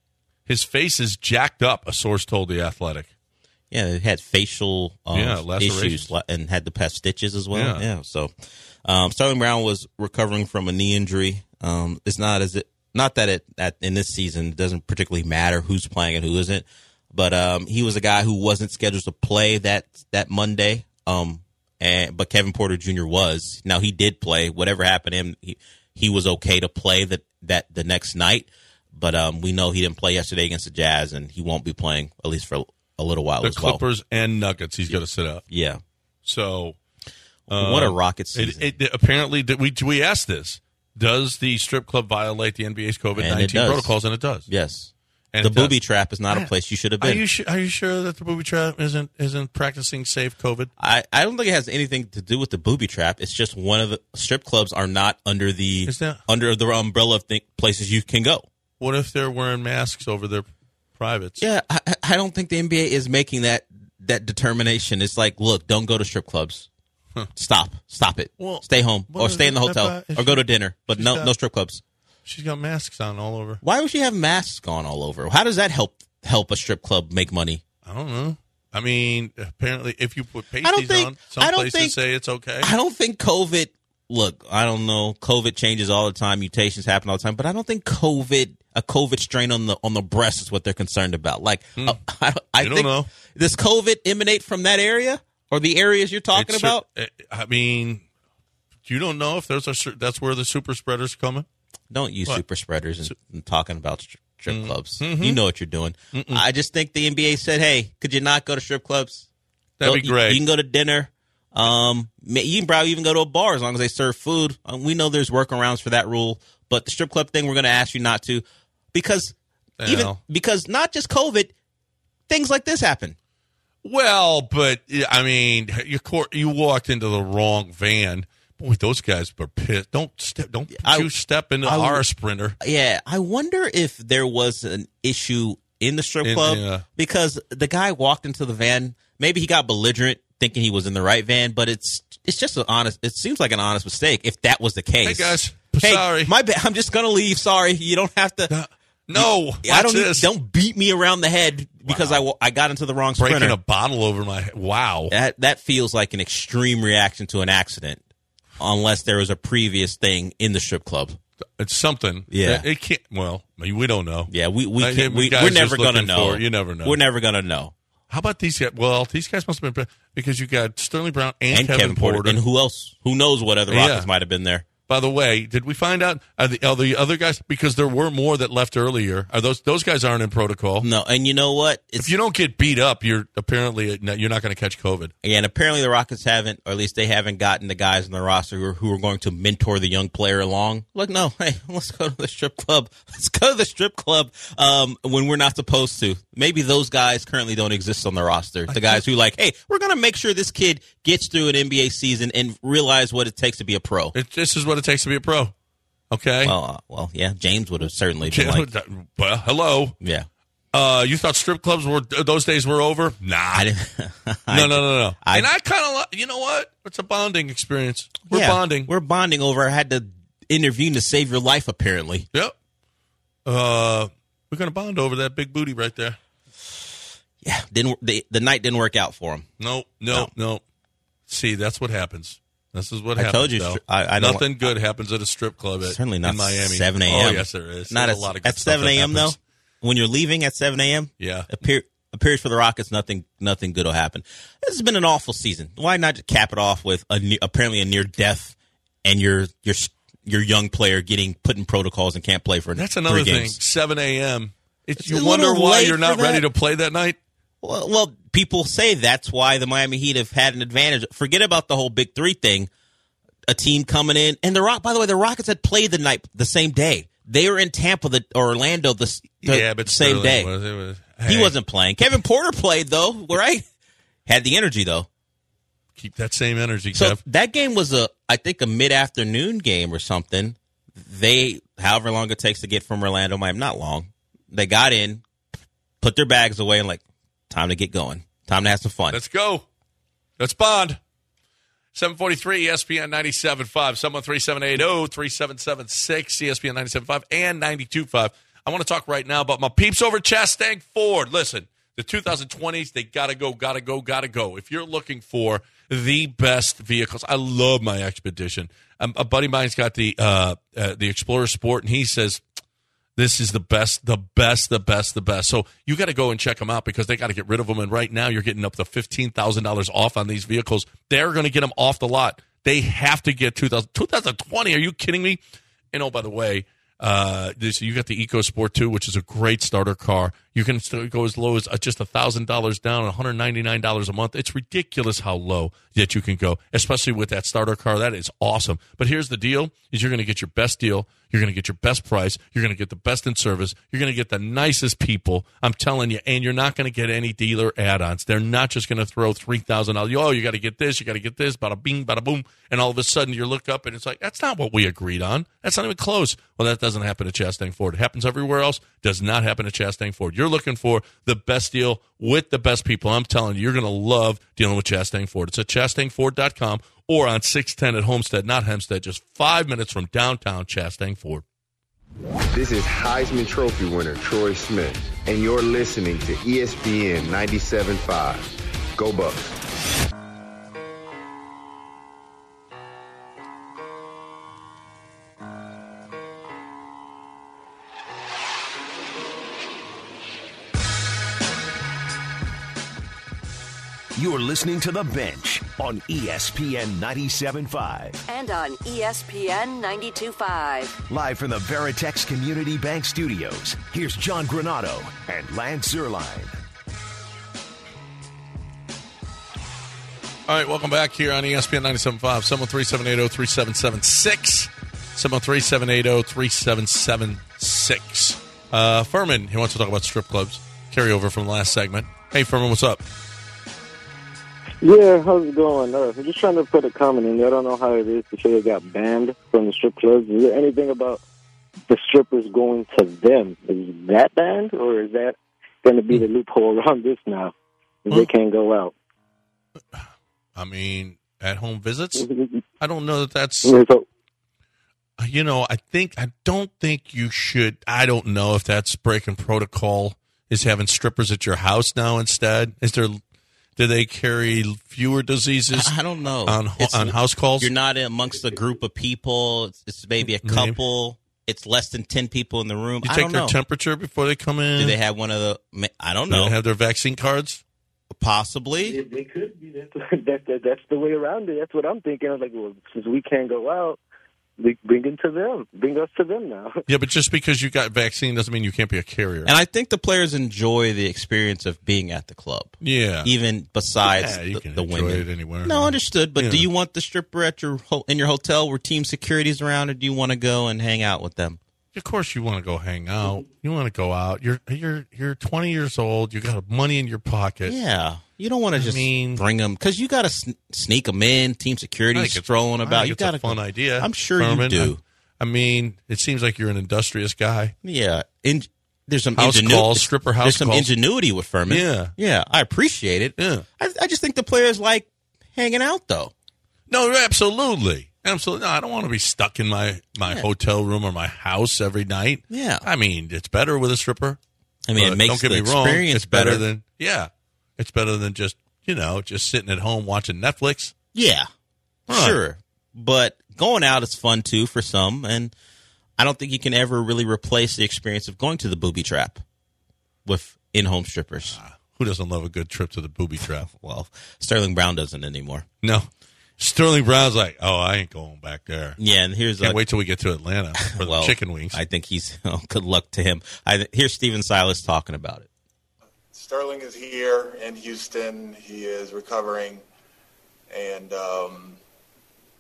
His face is jacked up, a source told The Athletic. Yeah, it had facial um, Yeah, lacerations. issues and had to have stitches as well. Yeah. Yeah, so um, Sterling Brown was recovering from a knee injury. Um, it's not as it, not that it at, in this season it doesn't particularly matter who's playing and who isn't, but um, he was a guy who wasn't scheduled to play that that Monday. Um, and but Kevin Porter Junior was. Now he did play. Whatever happened to him, he, he was okay to play that that the next night. But um, we know he didn't play yesterday against the Jazz, and he won't be playing at least for a little while The as well. Clippers and Nuggets, he's going to sit out. Yeah. So, What a uh, Rocket season. It, it, apparently, did we we asked this: does the strip club violate the N B A's COVID And it nineteen does. protocols? And it does. Yes. And The it does. booby trap is not a place you should have Are been. you su- are you sure that the booby trap isn't isn't practicing safe COVID? I, I don't think it has anything to do with the booby trap. It's just one of the strip clubs are not under the Is that- under the umbrella of th- places you can go. What if they're wearing masks over their privates? Yeah, I, I don't think the N B A is making that that determination. It's like, look, don't go to strip clubs. Huh. Stop, stop it. Well, Stay home what or is stay in the it hotel about- or go to dinner, but She's no got- no strip clubs. She's got masks on all over. Why would she have masks on all over? How does that help help a strip club make money? I don't know. I mean, apparently, if you put don't pasties think- on, some I don't places think- say it's okay. I don't think COVID. Look, I don't know. COVID changes all the time. Mutations happen all the time. But I don't think COVID, a COVID strain on the on the breast, is what they're concerned about. Like, uh, I, don't- I You don't think know. does COVID emanate from that area or the areas you're talking It's about? cer- I mean, you don't know if there's a cer- that's where the super spreaders coming. Don't use What? super spreaders and, and talking about stri- strip Mm. clubs. Mm-hmm. You know what you're doing. I just think the N B A said, "Hey, could you not go to strip clubs? That'd Go- be you- great. You, can go to dinner. Um, ma- you can probably even go to a bar as long as they serve food. Um, we know there's workarounds for that rule, but the strip club thing, we're going to ask you not to because even Well. because not just COVID, things like this happen. Well, but I mean, you cor- you walked into the wrong van. Boy, those guys were pissed. Don't step. Don't I- you step into I- our sprinter. Yeah, I wonder if there was an issue in the strip In- club yeah. because the guy walked into the van. Maybe he got belligerent, thinking he was in the right van, but it's it's just an honest. It seems like an honest mistake if that was the case. Hey guys, Hey, sorry. my bad. I'm just gonna leave. Sorry, you don't have to. no, I watch don't. Need, this. don't beat me around the head because I wa- I got into the wrong breaking sprinter. a bottle over my head. Wow. that that feels like an extreme reaction to an accident, unless there was a previous thing in the strip club. It's something. Yeah. It, it can't. Well, we don't know. Yeah, we we I- can't. the We, guys we're just never gonna looking know. for it. You never know. We're never gonna know. How about these guys? Well, these guys must have been because you got Sterling Brown and, And Kevin, Kevin Porter. Porter. And who else? Who knows what other Yeah. Rockets might have been there? By the way, did we find out are the, are the other guys? Because there were more that left earlier. Are those those guys aren't in protocol? No, and you know what? It's If you don't get beat up, you're apparently you're not going to catch COVID. and apparently the Rockets haven't, or at least they haven't gotten the guys in the roster who are, who are going to mentor the young player along. Look, no, hey, let's go to the strip club. Let's go to the strip club um, when we're not supposed to. Maybe those guys currently don't exist on the roster. The guys who like, hey, we're going to make sure this kid gets through an N B A season and realize what it takes to be a pro. It, this is what it takes to be a pro. Okay. Well, uh, well, yeah, James would have certainly been like, well, hello. yeah. Uh, you thought strip clubs were those days were over? Nah. I didn't. I- no, no, no, no. I- and I kind of, like, you know what? It's a bonding experience. We're Yeah, bonding. We're bonding over. I had to intervene to save your life, apparently. Yep. Uh, we're gonna bond over that big booty right there. Yeah, didn't the, the night didn't work out for him. No, no, no. See, that's what happens. This is what I happens. told you, Del. I- I don't- Nothing good happens at a strip club at, Certainly not in Miami. seven a.m. Oh, yes, there is. Not There's at, a lot of good at stuff seven that a.m. though. happens. When you're leaving at seven a.m. Yeah. appear, appears for the Rockets, nothing nothing good will happen. This has been an awful season. Why not just cap it off with a ne- apparently a near death and your your your young player getting put in protocols and can't play for That's three another thing. games. seven a.m. It's, It's you a wonder little why late you're not for ready that. to play that night. Well, well, people say that's why the Miami Heat have had an advantage. Forget about the whole Big Three thing. a team coming in. And the Rock, by the way, the Rockets had played the night the same day. They were in Tampa the, or Orlando the, the yeah, but same Sterling day. Was, it was, hey. He wasn't playing. Kevin Porter played, though, right? Had the energy, though. Keep that same energy, So Kev. that game was, a, I think, a mid-afternoon game or something. They, however long it takes to get from Orlando, Miami, not long. They got in, put their bags away, and like, time to get going. Time to have some fun. Let's go. Let's bond. seven forty-three E S P N ninety-seven point five, seven one three, seven eight zero, three seven seven six, E S P N ninety-seven point five and ninety-two point five. I want to talk right now about my peeps over at Chastang Ford. Listen, the twenty twenties, they got to go, got to go, got to go. If you're looking for the best vehicles, I love my Expedition. Um, a buddy of mine's got the uh, uh, the Explorer Sport, and he says, this is the best, the best, the best, the best. So you got to go and check them out because they got to get rid of them. And right now you're getting up to fifteen thousand dollars off on these vehicles. They're going to get them off the lot. They have to get two thousand, twenty twenty. Are you kidding me? And oh, by the way, uh, this, you got the EcoSport two, which is a great starter car. You can still go as low as uh, just one thousand dollars down, one hundred ninety-nine dollars a month. It's ridiculous how low that you can go, especially with that starter car. That is awesome. But here's the deal, is you're going to get your best deal. You're going to get your best price. You're going to get the best in service. You're going to get the nicest people. I'm telling you, and you're not going to get any dealer add-ons. They're not just going to throw three thousand dollars. Oh, you got to get this. You got to get this. Bada bing, bada boom. And all of a sudden you look up and it's like, that's not what we agreed on. That's not even close. Well, that doesn't happen at Chastang Ford. It happens everywhere else. Does not happen at Chastang Ford. You're looking for the best deal with the best people. I'm telling you, you're going to love dealing with Chastang Ford. It's at chastang ford dot com or on six ten at Homestead, not Hempstead, just five minutes from downtown Chastang Ford. This is Heisman Trophy winner Troy Smith, and you're listening to E S P N ninety-seven point five. Go Bucks. You're listening to The Bench on E S P N ninety-seven point five. And on E S P N ninety-two point five. Live from the Veritex Community Bank Studios, here's John Granado and Lance Zierlein. All right, welcome back here on E S P N ninety-seven point five, seven one three, seven eight zero, three seven seven six, seven one three, seven eight zero, three seven seven six. Uh, Furman, he wants to talk about strip clubs. Carry over from the last segment. Hey, Furman, what's up? Yeah, how's it going? Uh, I'm just trying to put a comment in there. I don't know how it is to say they got banned from the strip clubs. Is there anything about the strippers going to them? Is that banned, or is that going to be the loophole around this now? If Well, they can't go out. I mean, at-home visits? I don't know that that's... Yeah, so, You know, I think... I don't think you should... I don't know if that's breaking protocol, is having strippers at your house now instead. Is there... Do they carry fewer diseases? I don't know. On It's- on house calls? You're not amongst a group of people. It's, it's maybe a couple. It's less than ten people in the room. You I take don't their know. temperature before they come in? Do they have one of the? I don't Do know. they have their vaccine cards? Possibly. They, they could be. That's, that, that, that's the way around it. That's what I'm thinking. I was like, well, since we can't go out, we bring it to them. Bring us to them now. Yeah, but just because you got vaccine doesn't mean you can't be a carrier. And I think the players enjoy the experience of being at the club. Yeah. Even besides Yeah, you the, can the enjoy women. it anywhere. No, understood. But Yeah. do you want the stripper at your ho- in your hotel where team security's around, or do you want to go and hang out with them? Of course, you want to go hang out. You want to go out. You're you're you're twenty years old. You got money in your pocket. Yeah. You don't want to I just mean- bring them because you got to sn- sneak them in. Team I security's think it's- strolling I about. think You it's got a fun idea. I'm sure Furman. you do. I, I mean, it seems like you're an industrious guy. Yeah. In, there's some House ingenu- calls, stripper house There's some calls. ingenuity with Furman. Yeah. Yeah. I appreciate it. Yeah. I, I just think the players like hanging out, though. No, absolutely. Absolutely. No, I don't want to be stuck in my, my Yeah. hotel room or my house every night. Yeah. I mean, it's better with a stripper. I mean, But it makes don't get the me wrong, experience it's better, better. than yeah. It's better than just, you know, just sitting at home watching Netflix. Yeah, Huh. sure. But going out is fun, too, for some. And I don't think you can ever really replace the experience of going to the booby trap with in-home strippers. Who doesn't love a good trip to the booby trap? Well, Sterling Brown doesn't anymore. No. Sterling Brown's like, oh, I ain't going back there. Yeah, and here's Can't a, wait till we get to Atlanta for well, the chicken wings. I think he's oh, good luck to him. I, here's Steven Silas talking about it. Sterling is here in Houston. He is recovering, and um,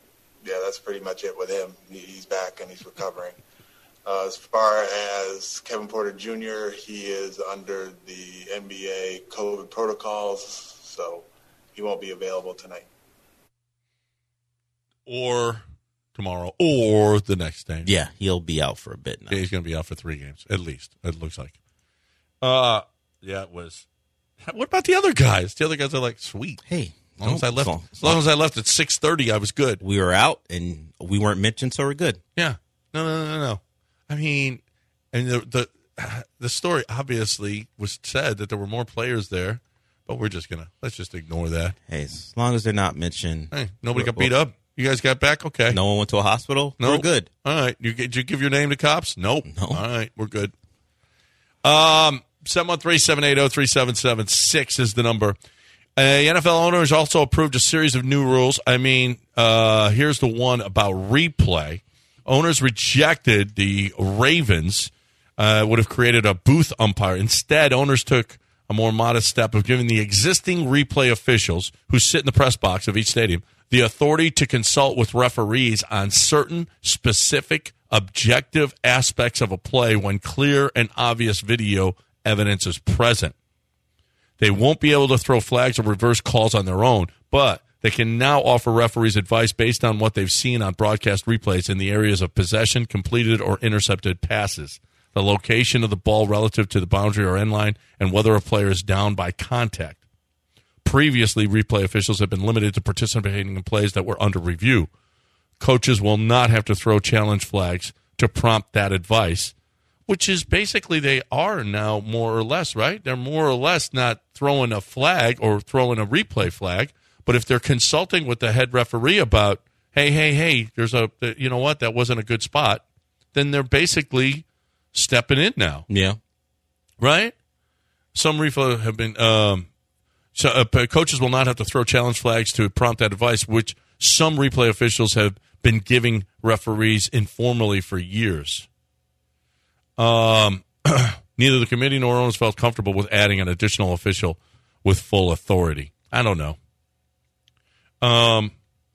yeah, that's pretty much it with him. He, he's back and he's recovering. Uh, as far as Kevin Porter Junior, he is under the N B A COVID protocols, so he won't be available tonight. Or tomorrow, or the next day. Yeah, he'll be out for a bit now. Yeah, he's going to be out for three games, at least, it looks like. Uh, yeah, it was. What about the other guys? The other guys are like, sweet. Hey. As long, as, I left, as, long, as long as I left at six thirty, I was good. We were out, and we weren't mentioned, so we're good. Yeah. No, no, no, no. I mean, and the, the the story obviously was said that there were more players there, but we're just going to, let's just ignore that. Hey, as long as they're not mentioned. Hey, nobody got beat up. You guys got back? Okay. No one went to a hospital? No. We're good. All right. You, did you give your name to cops? Nope. No. All right. We're good. Um, seven one three, seven eight zero, three seven seven six is the number. Uh, N F L owners also approved a series of new rules. I mean, uh, here's the one about replay. Owners rejected the Ravens uh, would have created a booth umpire. Instead, owners took a more modest step of giving the existing replay officials who sit in the press box of each stadium the authority to consult with referees on certain specific objective aspects of a play when clear and obvious video evidence is present. They won't be able to throw flags or reverse calls on their own, but they can now offer referees advice based on what they've seen on broadcast replays in the areas of possession, completed or intercepted passes, the location of the ball relative to the boundary or end line, and whether a player is down by contact. Previously, replay officials have been limited to participating in plays that were under review. Coaches will not have to throw challenge flags to prompt that advice, which is basically they are now more or less, right? They're more or less not throwing a flag or throwing a replay flag. But if they're consulting with the head referee about, hey, hey, hey, there's a, you know what, that wasn't a good spot, then they're basically stepping in now. Yeah. Right? Some replay have been, um, so uh, coaches will not have to throw challenge flags to prompt that advice, which some replay officials have been giving referees informally for years. Um, neither the committee nor owners felt comfortable with adding an additional official with full authority. I don't know. Um,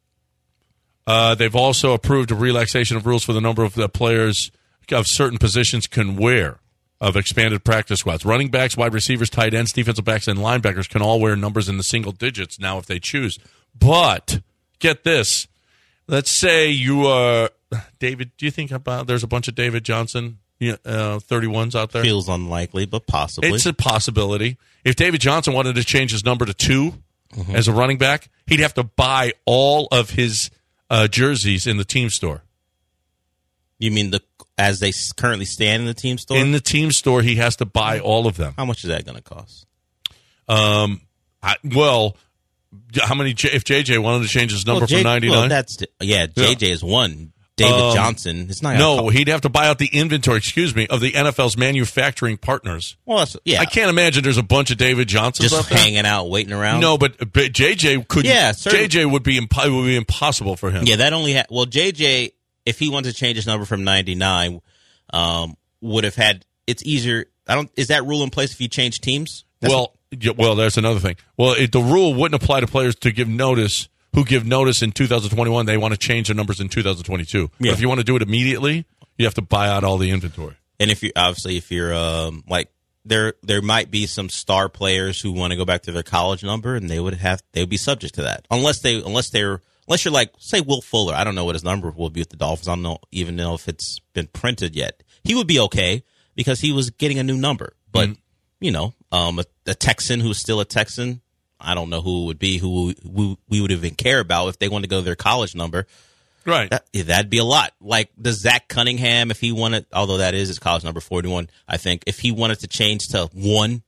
uh, they've also approved a relaxation of rules for the number of the players of certain positions can wear of expanded practice squads. Running backs, wide receivers, tight ends, defensive backs, and linebackers can all wear numbers in the single digits now if they choose. But get this. Let's say you are David. Do you think about there's a bunch of David Johnson uh, thirty-ones out there? Feels unlikely, but possibly. It's a possibility. If David Johnson wanted to change his number to two, Mm-hmm. as a running back, he'd have to buy all of his uh, jerseys in the team store. You mean the as they currently stand in the team store? In the team store, he has to buy all of them. How much is that going to cost? Um, I, well, how many? If J J wanted to change his number well, J, from ninety-nine, well, that's yeah. J J yeah. is one. David um, Johnson. It's not. No, cost. He'd have to buy out the inventory. Excuse me, of the N F L's manufacturing partners. Well, that's, yeah. I can't imagine there's a bunch of David Johnsons just out hanging out, waiting around. No, but, but J J could. Yeah, J J would be imp- would be impossible for him. Yeah, that only. Ha- well, J J, if he wanted to change his number from ninety-nine, um, would have had. It's easier. I don't. Is that rule in place if you change teams? That's well, what, well, that's another thing. Well, it, the rule wouldn't apply to players to give notice. Who give notice in two thousand twenty-one, they want to change their numbers in two thousand twenty-two. Yeah. But if you want to do it immediately, you have to buy out all the inventory. And if you obviously, if you're um, like there, there might be some star players who want to go back to their college number, and they would have they would be subject to that unless they unless they're unless you're like say Will Fuller. I don't know what his number will be with the Dolphins. I don't know even know if it's been printed yet. He would be okay because he was getting a new number. But mm-hmm. you know, um, a, a Texan who's still a Texan. I don't know who it would be who we, we would even care about if they wanted to go to their college number. Right. That, that'd be a lot. Like, does Zach Cunningham, if he wanted, although that is his college number, forty-one, I think, if he wanted to change to one,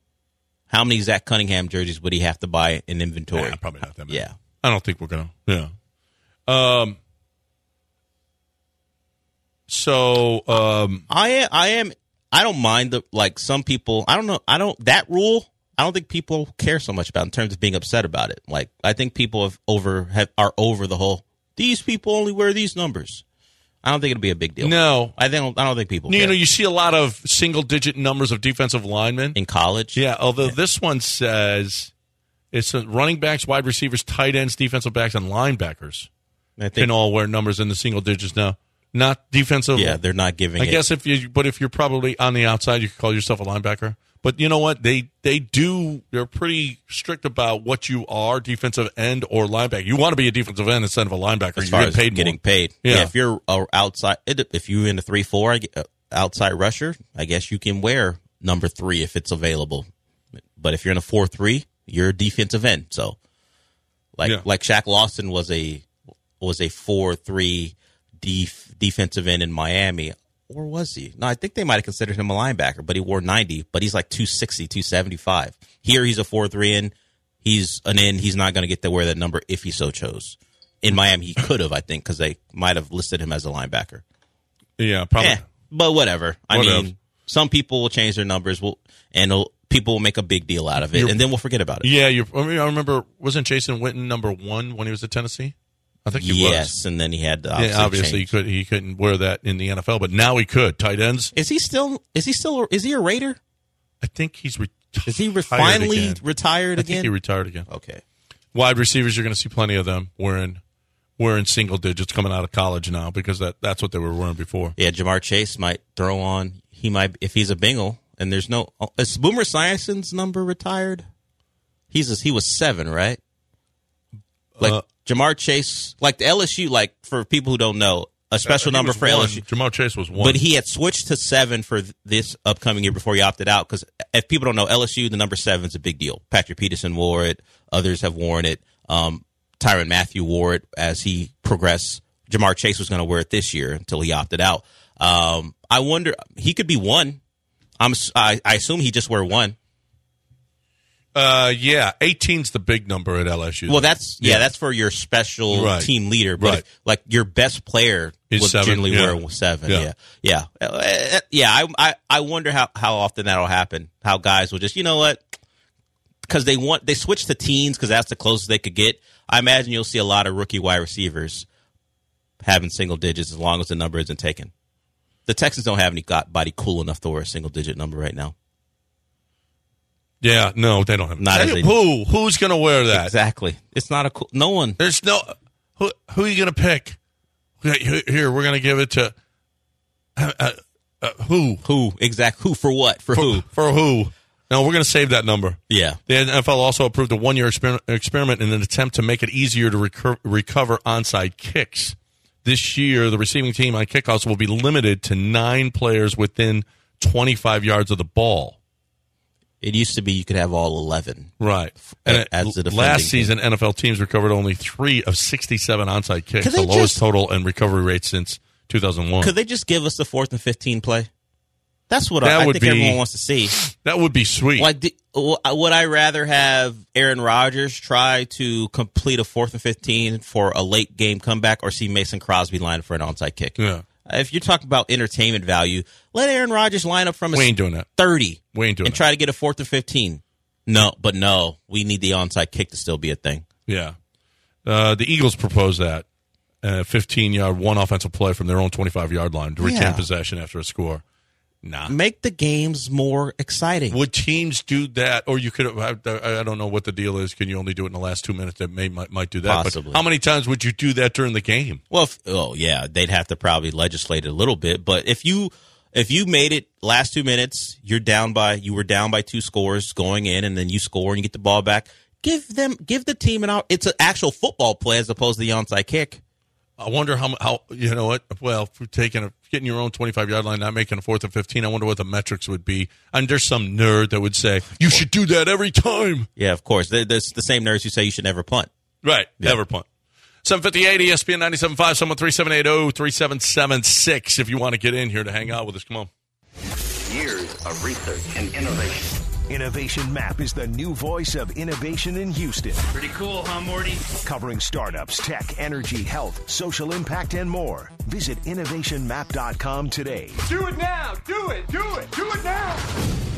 how many Zach Cunningham jerseys would he have to buy in inventory? Yeah, probably not that many. Yeah. I don't think we're going to. Yeah. Um. So, um. I am, I am, I don't mind the, like, some people, I don't know, I don't, that rule, I don't think people care so much about in terms of being upset about it. Like, I think people have over have, are over the whole, these people only wear these numbers. I don't think it'll be a big deal. No. I think I don't think people You care. know, you see a lot of single-digit numbers of defensive linemen. In college? Yeah, although yeah. this one says it's running backs, wide receivers, tight ends, defensive backs, and linebackers. I think, can all wear numbers in the single digits now. Not defensive. Yeah, they're not giving I it. guess if you, but if you're probably on the outside, you could call yourself a linebacker. But you know what? They they do. They're pretty strict about what you are, defensive end or linebacker. You want to be a defensive end instead of a linebacker. As you far get as paid getting more. paid. Yeah. yeah. If you're a outside, if you're in a three four outside rusher, I guess you can wear number three if it's available. But if you're in a four three, you're a defensive end. So, like Yeah. like Shaq Lawson was a was a four three def, defensive end in Miami. Or was he? No, I think they might have considered him a linebacker, but he wore ninety, but he's like two sixty, two seventy-five. Here he's a four three end. He's an end. He's not going to get to wear that number if he so chose. In Miami, he could have, I think, because they might have listed him as a linebacker. Yeah, probably. Eh, but whatever. I Whatever. mean, some people will change their numbers, will, and it'll, people will make a big deal out of it, You're- and then we'll forget about it. Yeah, you're, I, mean, I remember, wasn't Jason Witten number one when he was at Tennessee? I think he yes, was. and then he had to Yeah, obviously, obviously he change. could he couldn't wear that in the N F L, but now he could. Tight ends. Is he still? Is he still? Is he a Raider? I think he's retired. Is he re- finally again. retired I again? think he retired again. Okay. Wide receivers, you're going to see plenty of them wearing wearing single digits coming out of college now because that, that's what they were wearing before. Yeah, Jamar Chase might throw on. He might if he's a Bengal, and there's no. Oh, is Boomer Esiason's number retired? He's a, he was seven, right? Like Uh, Jamar Chase, like the L S U, like for people who don't know, a special he number was for one. L S U. Jamar Chase was one. But he had switched to seven for th- this upcoming year before he opted out. Because if people don't know, L S U, the number seven is a big deal. Patrick Peterson wore it. Others have worn it. Um, Tyrann Mathieu wore it as he progressed. Jamar Chase was going to wear it this year until he opted out. Um, I wonder, he could be one. I'm, I, I assume he just wear one. Uh, yeah, eighteen's the big number at L S U. Well, that's yeah, Yeah. that's for your special Right. team leader. But Right. if, like your best player Is would seven, generally yeah. wear seven. Yeah. Yeah, yeah, Uh, yeah. I, I I wonder how how often that'll happen. How guys will just you know what because they want they switch to teens because that's the closest they could get. I imagine you'll see a lot of rookie wide receivers having single digits as long as the number isn't taken. The Texans don't have anybody cool enough to wear a single digit number right now. Yeah, no, they don't have. Not as Hey, they- who? Who's going to wear that? Exactly. It's not a cool. No one. There's no. Who, who are you going to pick? Here, here, we're going to give it to. Uh, uh, uh, who? Who? Exactly. Who for what? For, For who? For who? No, we're going to save that number. Yeah. The N F L also approved a one-year exper- experiment in an attempt to make it easier to recur- recover onside kicks. This year, the receiving team on kickoffs will be limited to nine players within twenty-five yards of the ball. It used to be you could have all eleven. Right. And As it- the defending last team. season, N F L teams recovered only three of sixty-seven onside kicks, Could the they lowest just- total and recovery rate since two thousand one. Could they just give us the fourth and fifteen play? That's what That I, I would think be- everyone wants to see. That would be sweet. Like, the, would I rather have Aaron Rodgers try to complete a fourth and fifteen for a late game comeback, or see Mason Crosby line up for an onside kick? Yeah. If you're talking about entertainment value, let Aaron Rodgers line up from a We ain't doing that. thirty We ain't doing and that. try to get a fourth and fifteen. No, but no, we need the onside kick to still be a thing. Yeah. Uh, the Eagles proposed that. A fifteen-yard, one offensive play from their own twenty-five-yard line to retain Yeah. possession after a score. Nah. Make the games more exciting. Would teams do that? Or you could have, I, I don't know what the deal is. Can you only do it in the last two minutes? That may might, might do that. Possibly. But how many times would you do that during the game? Well, if, oh yeah, they'd have to probably legislate it a little bit. But if you if you made it last two minutes, you're down by you were down by two scores going in, and then you score and you get the ball back. Give them give the team an out. It's an actual football play as opposed to the onside kick. I wonder how, how you know what? Well, if you're taking a, getting your own twenty-five-yard line, not making a fourth and fifteen, I wonder what the metrics would be. And there's some nerd that would say, you should do that every time. Yeah, of course. There- There's the same nerds who say you should never punt. Right. Yeah. Never punt. seven fifty-eight E S P N ninety-seven point five, someone three seven eight zero, three seven seven six if you want to get in here to hang out with us. Come on. Years of research and innovation. Innovation Map is the new voice of innovation in Houston. Pretty cool, huh, Morty? Covering startups, tech, energy, health, social impact, and more. Visit innovation map dot com today. Do it now! Do it! Do it! Do it now!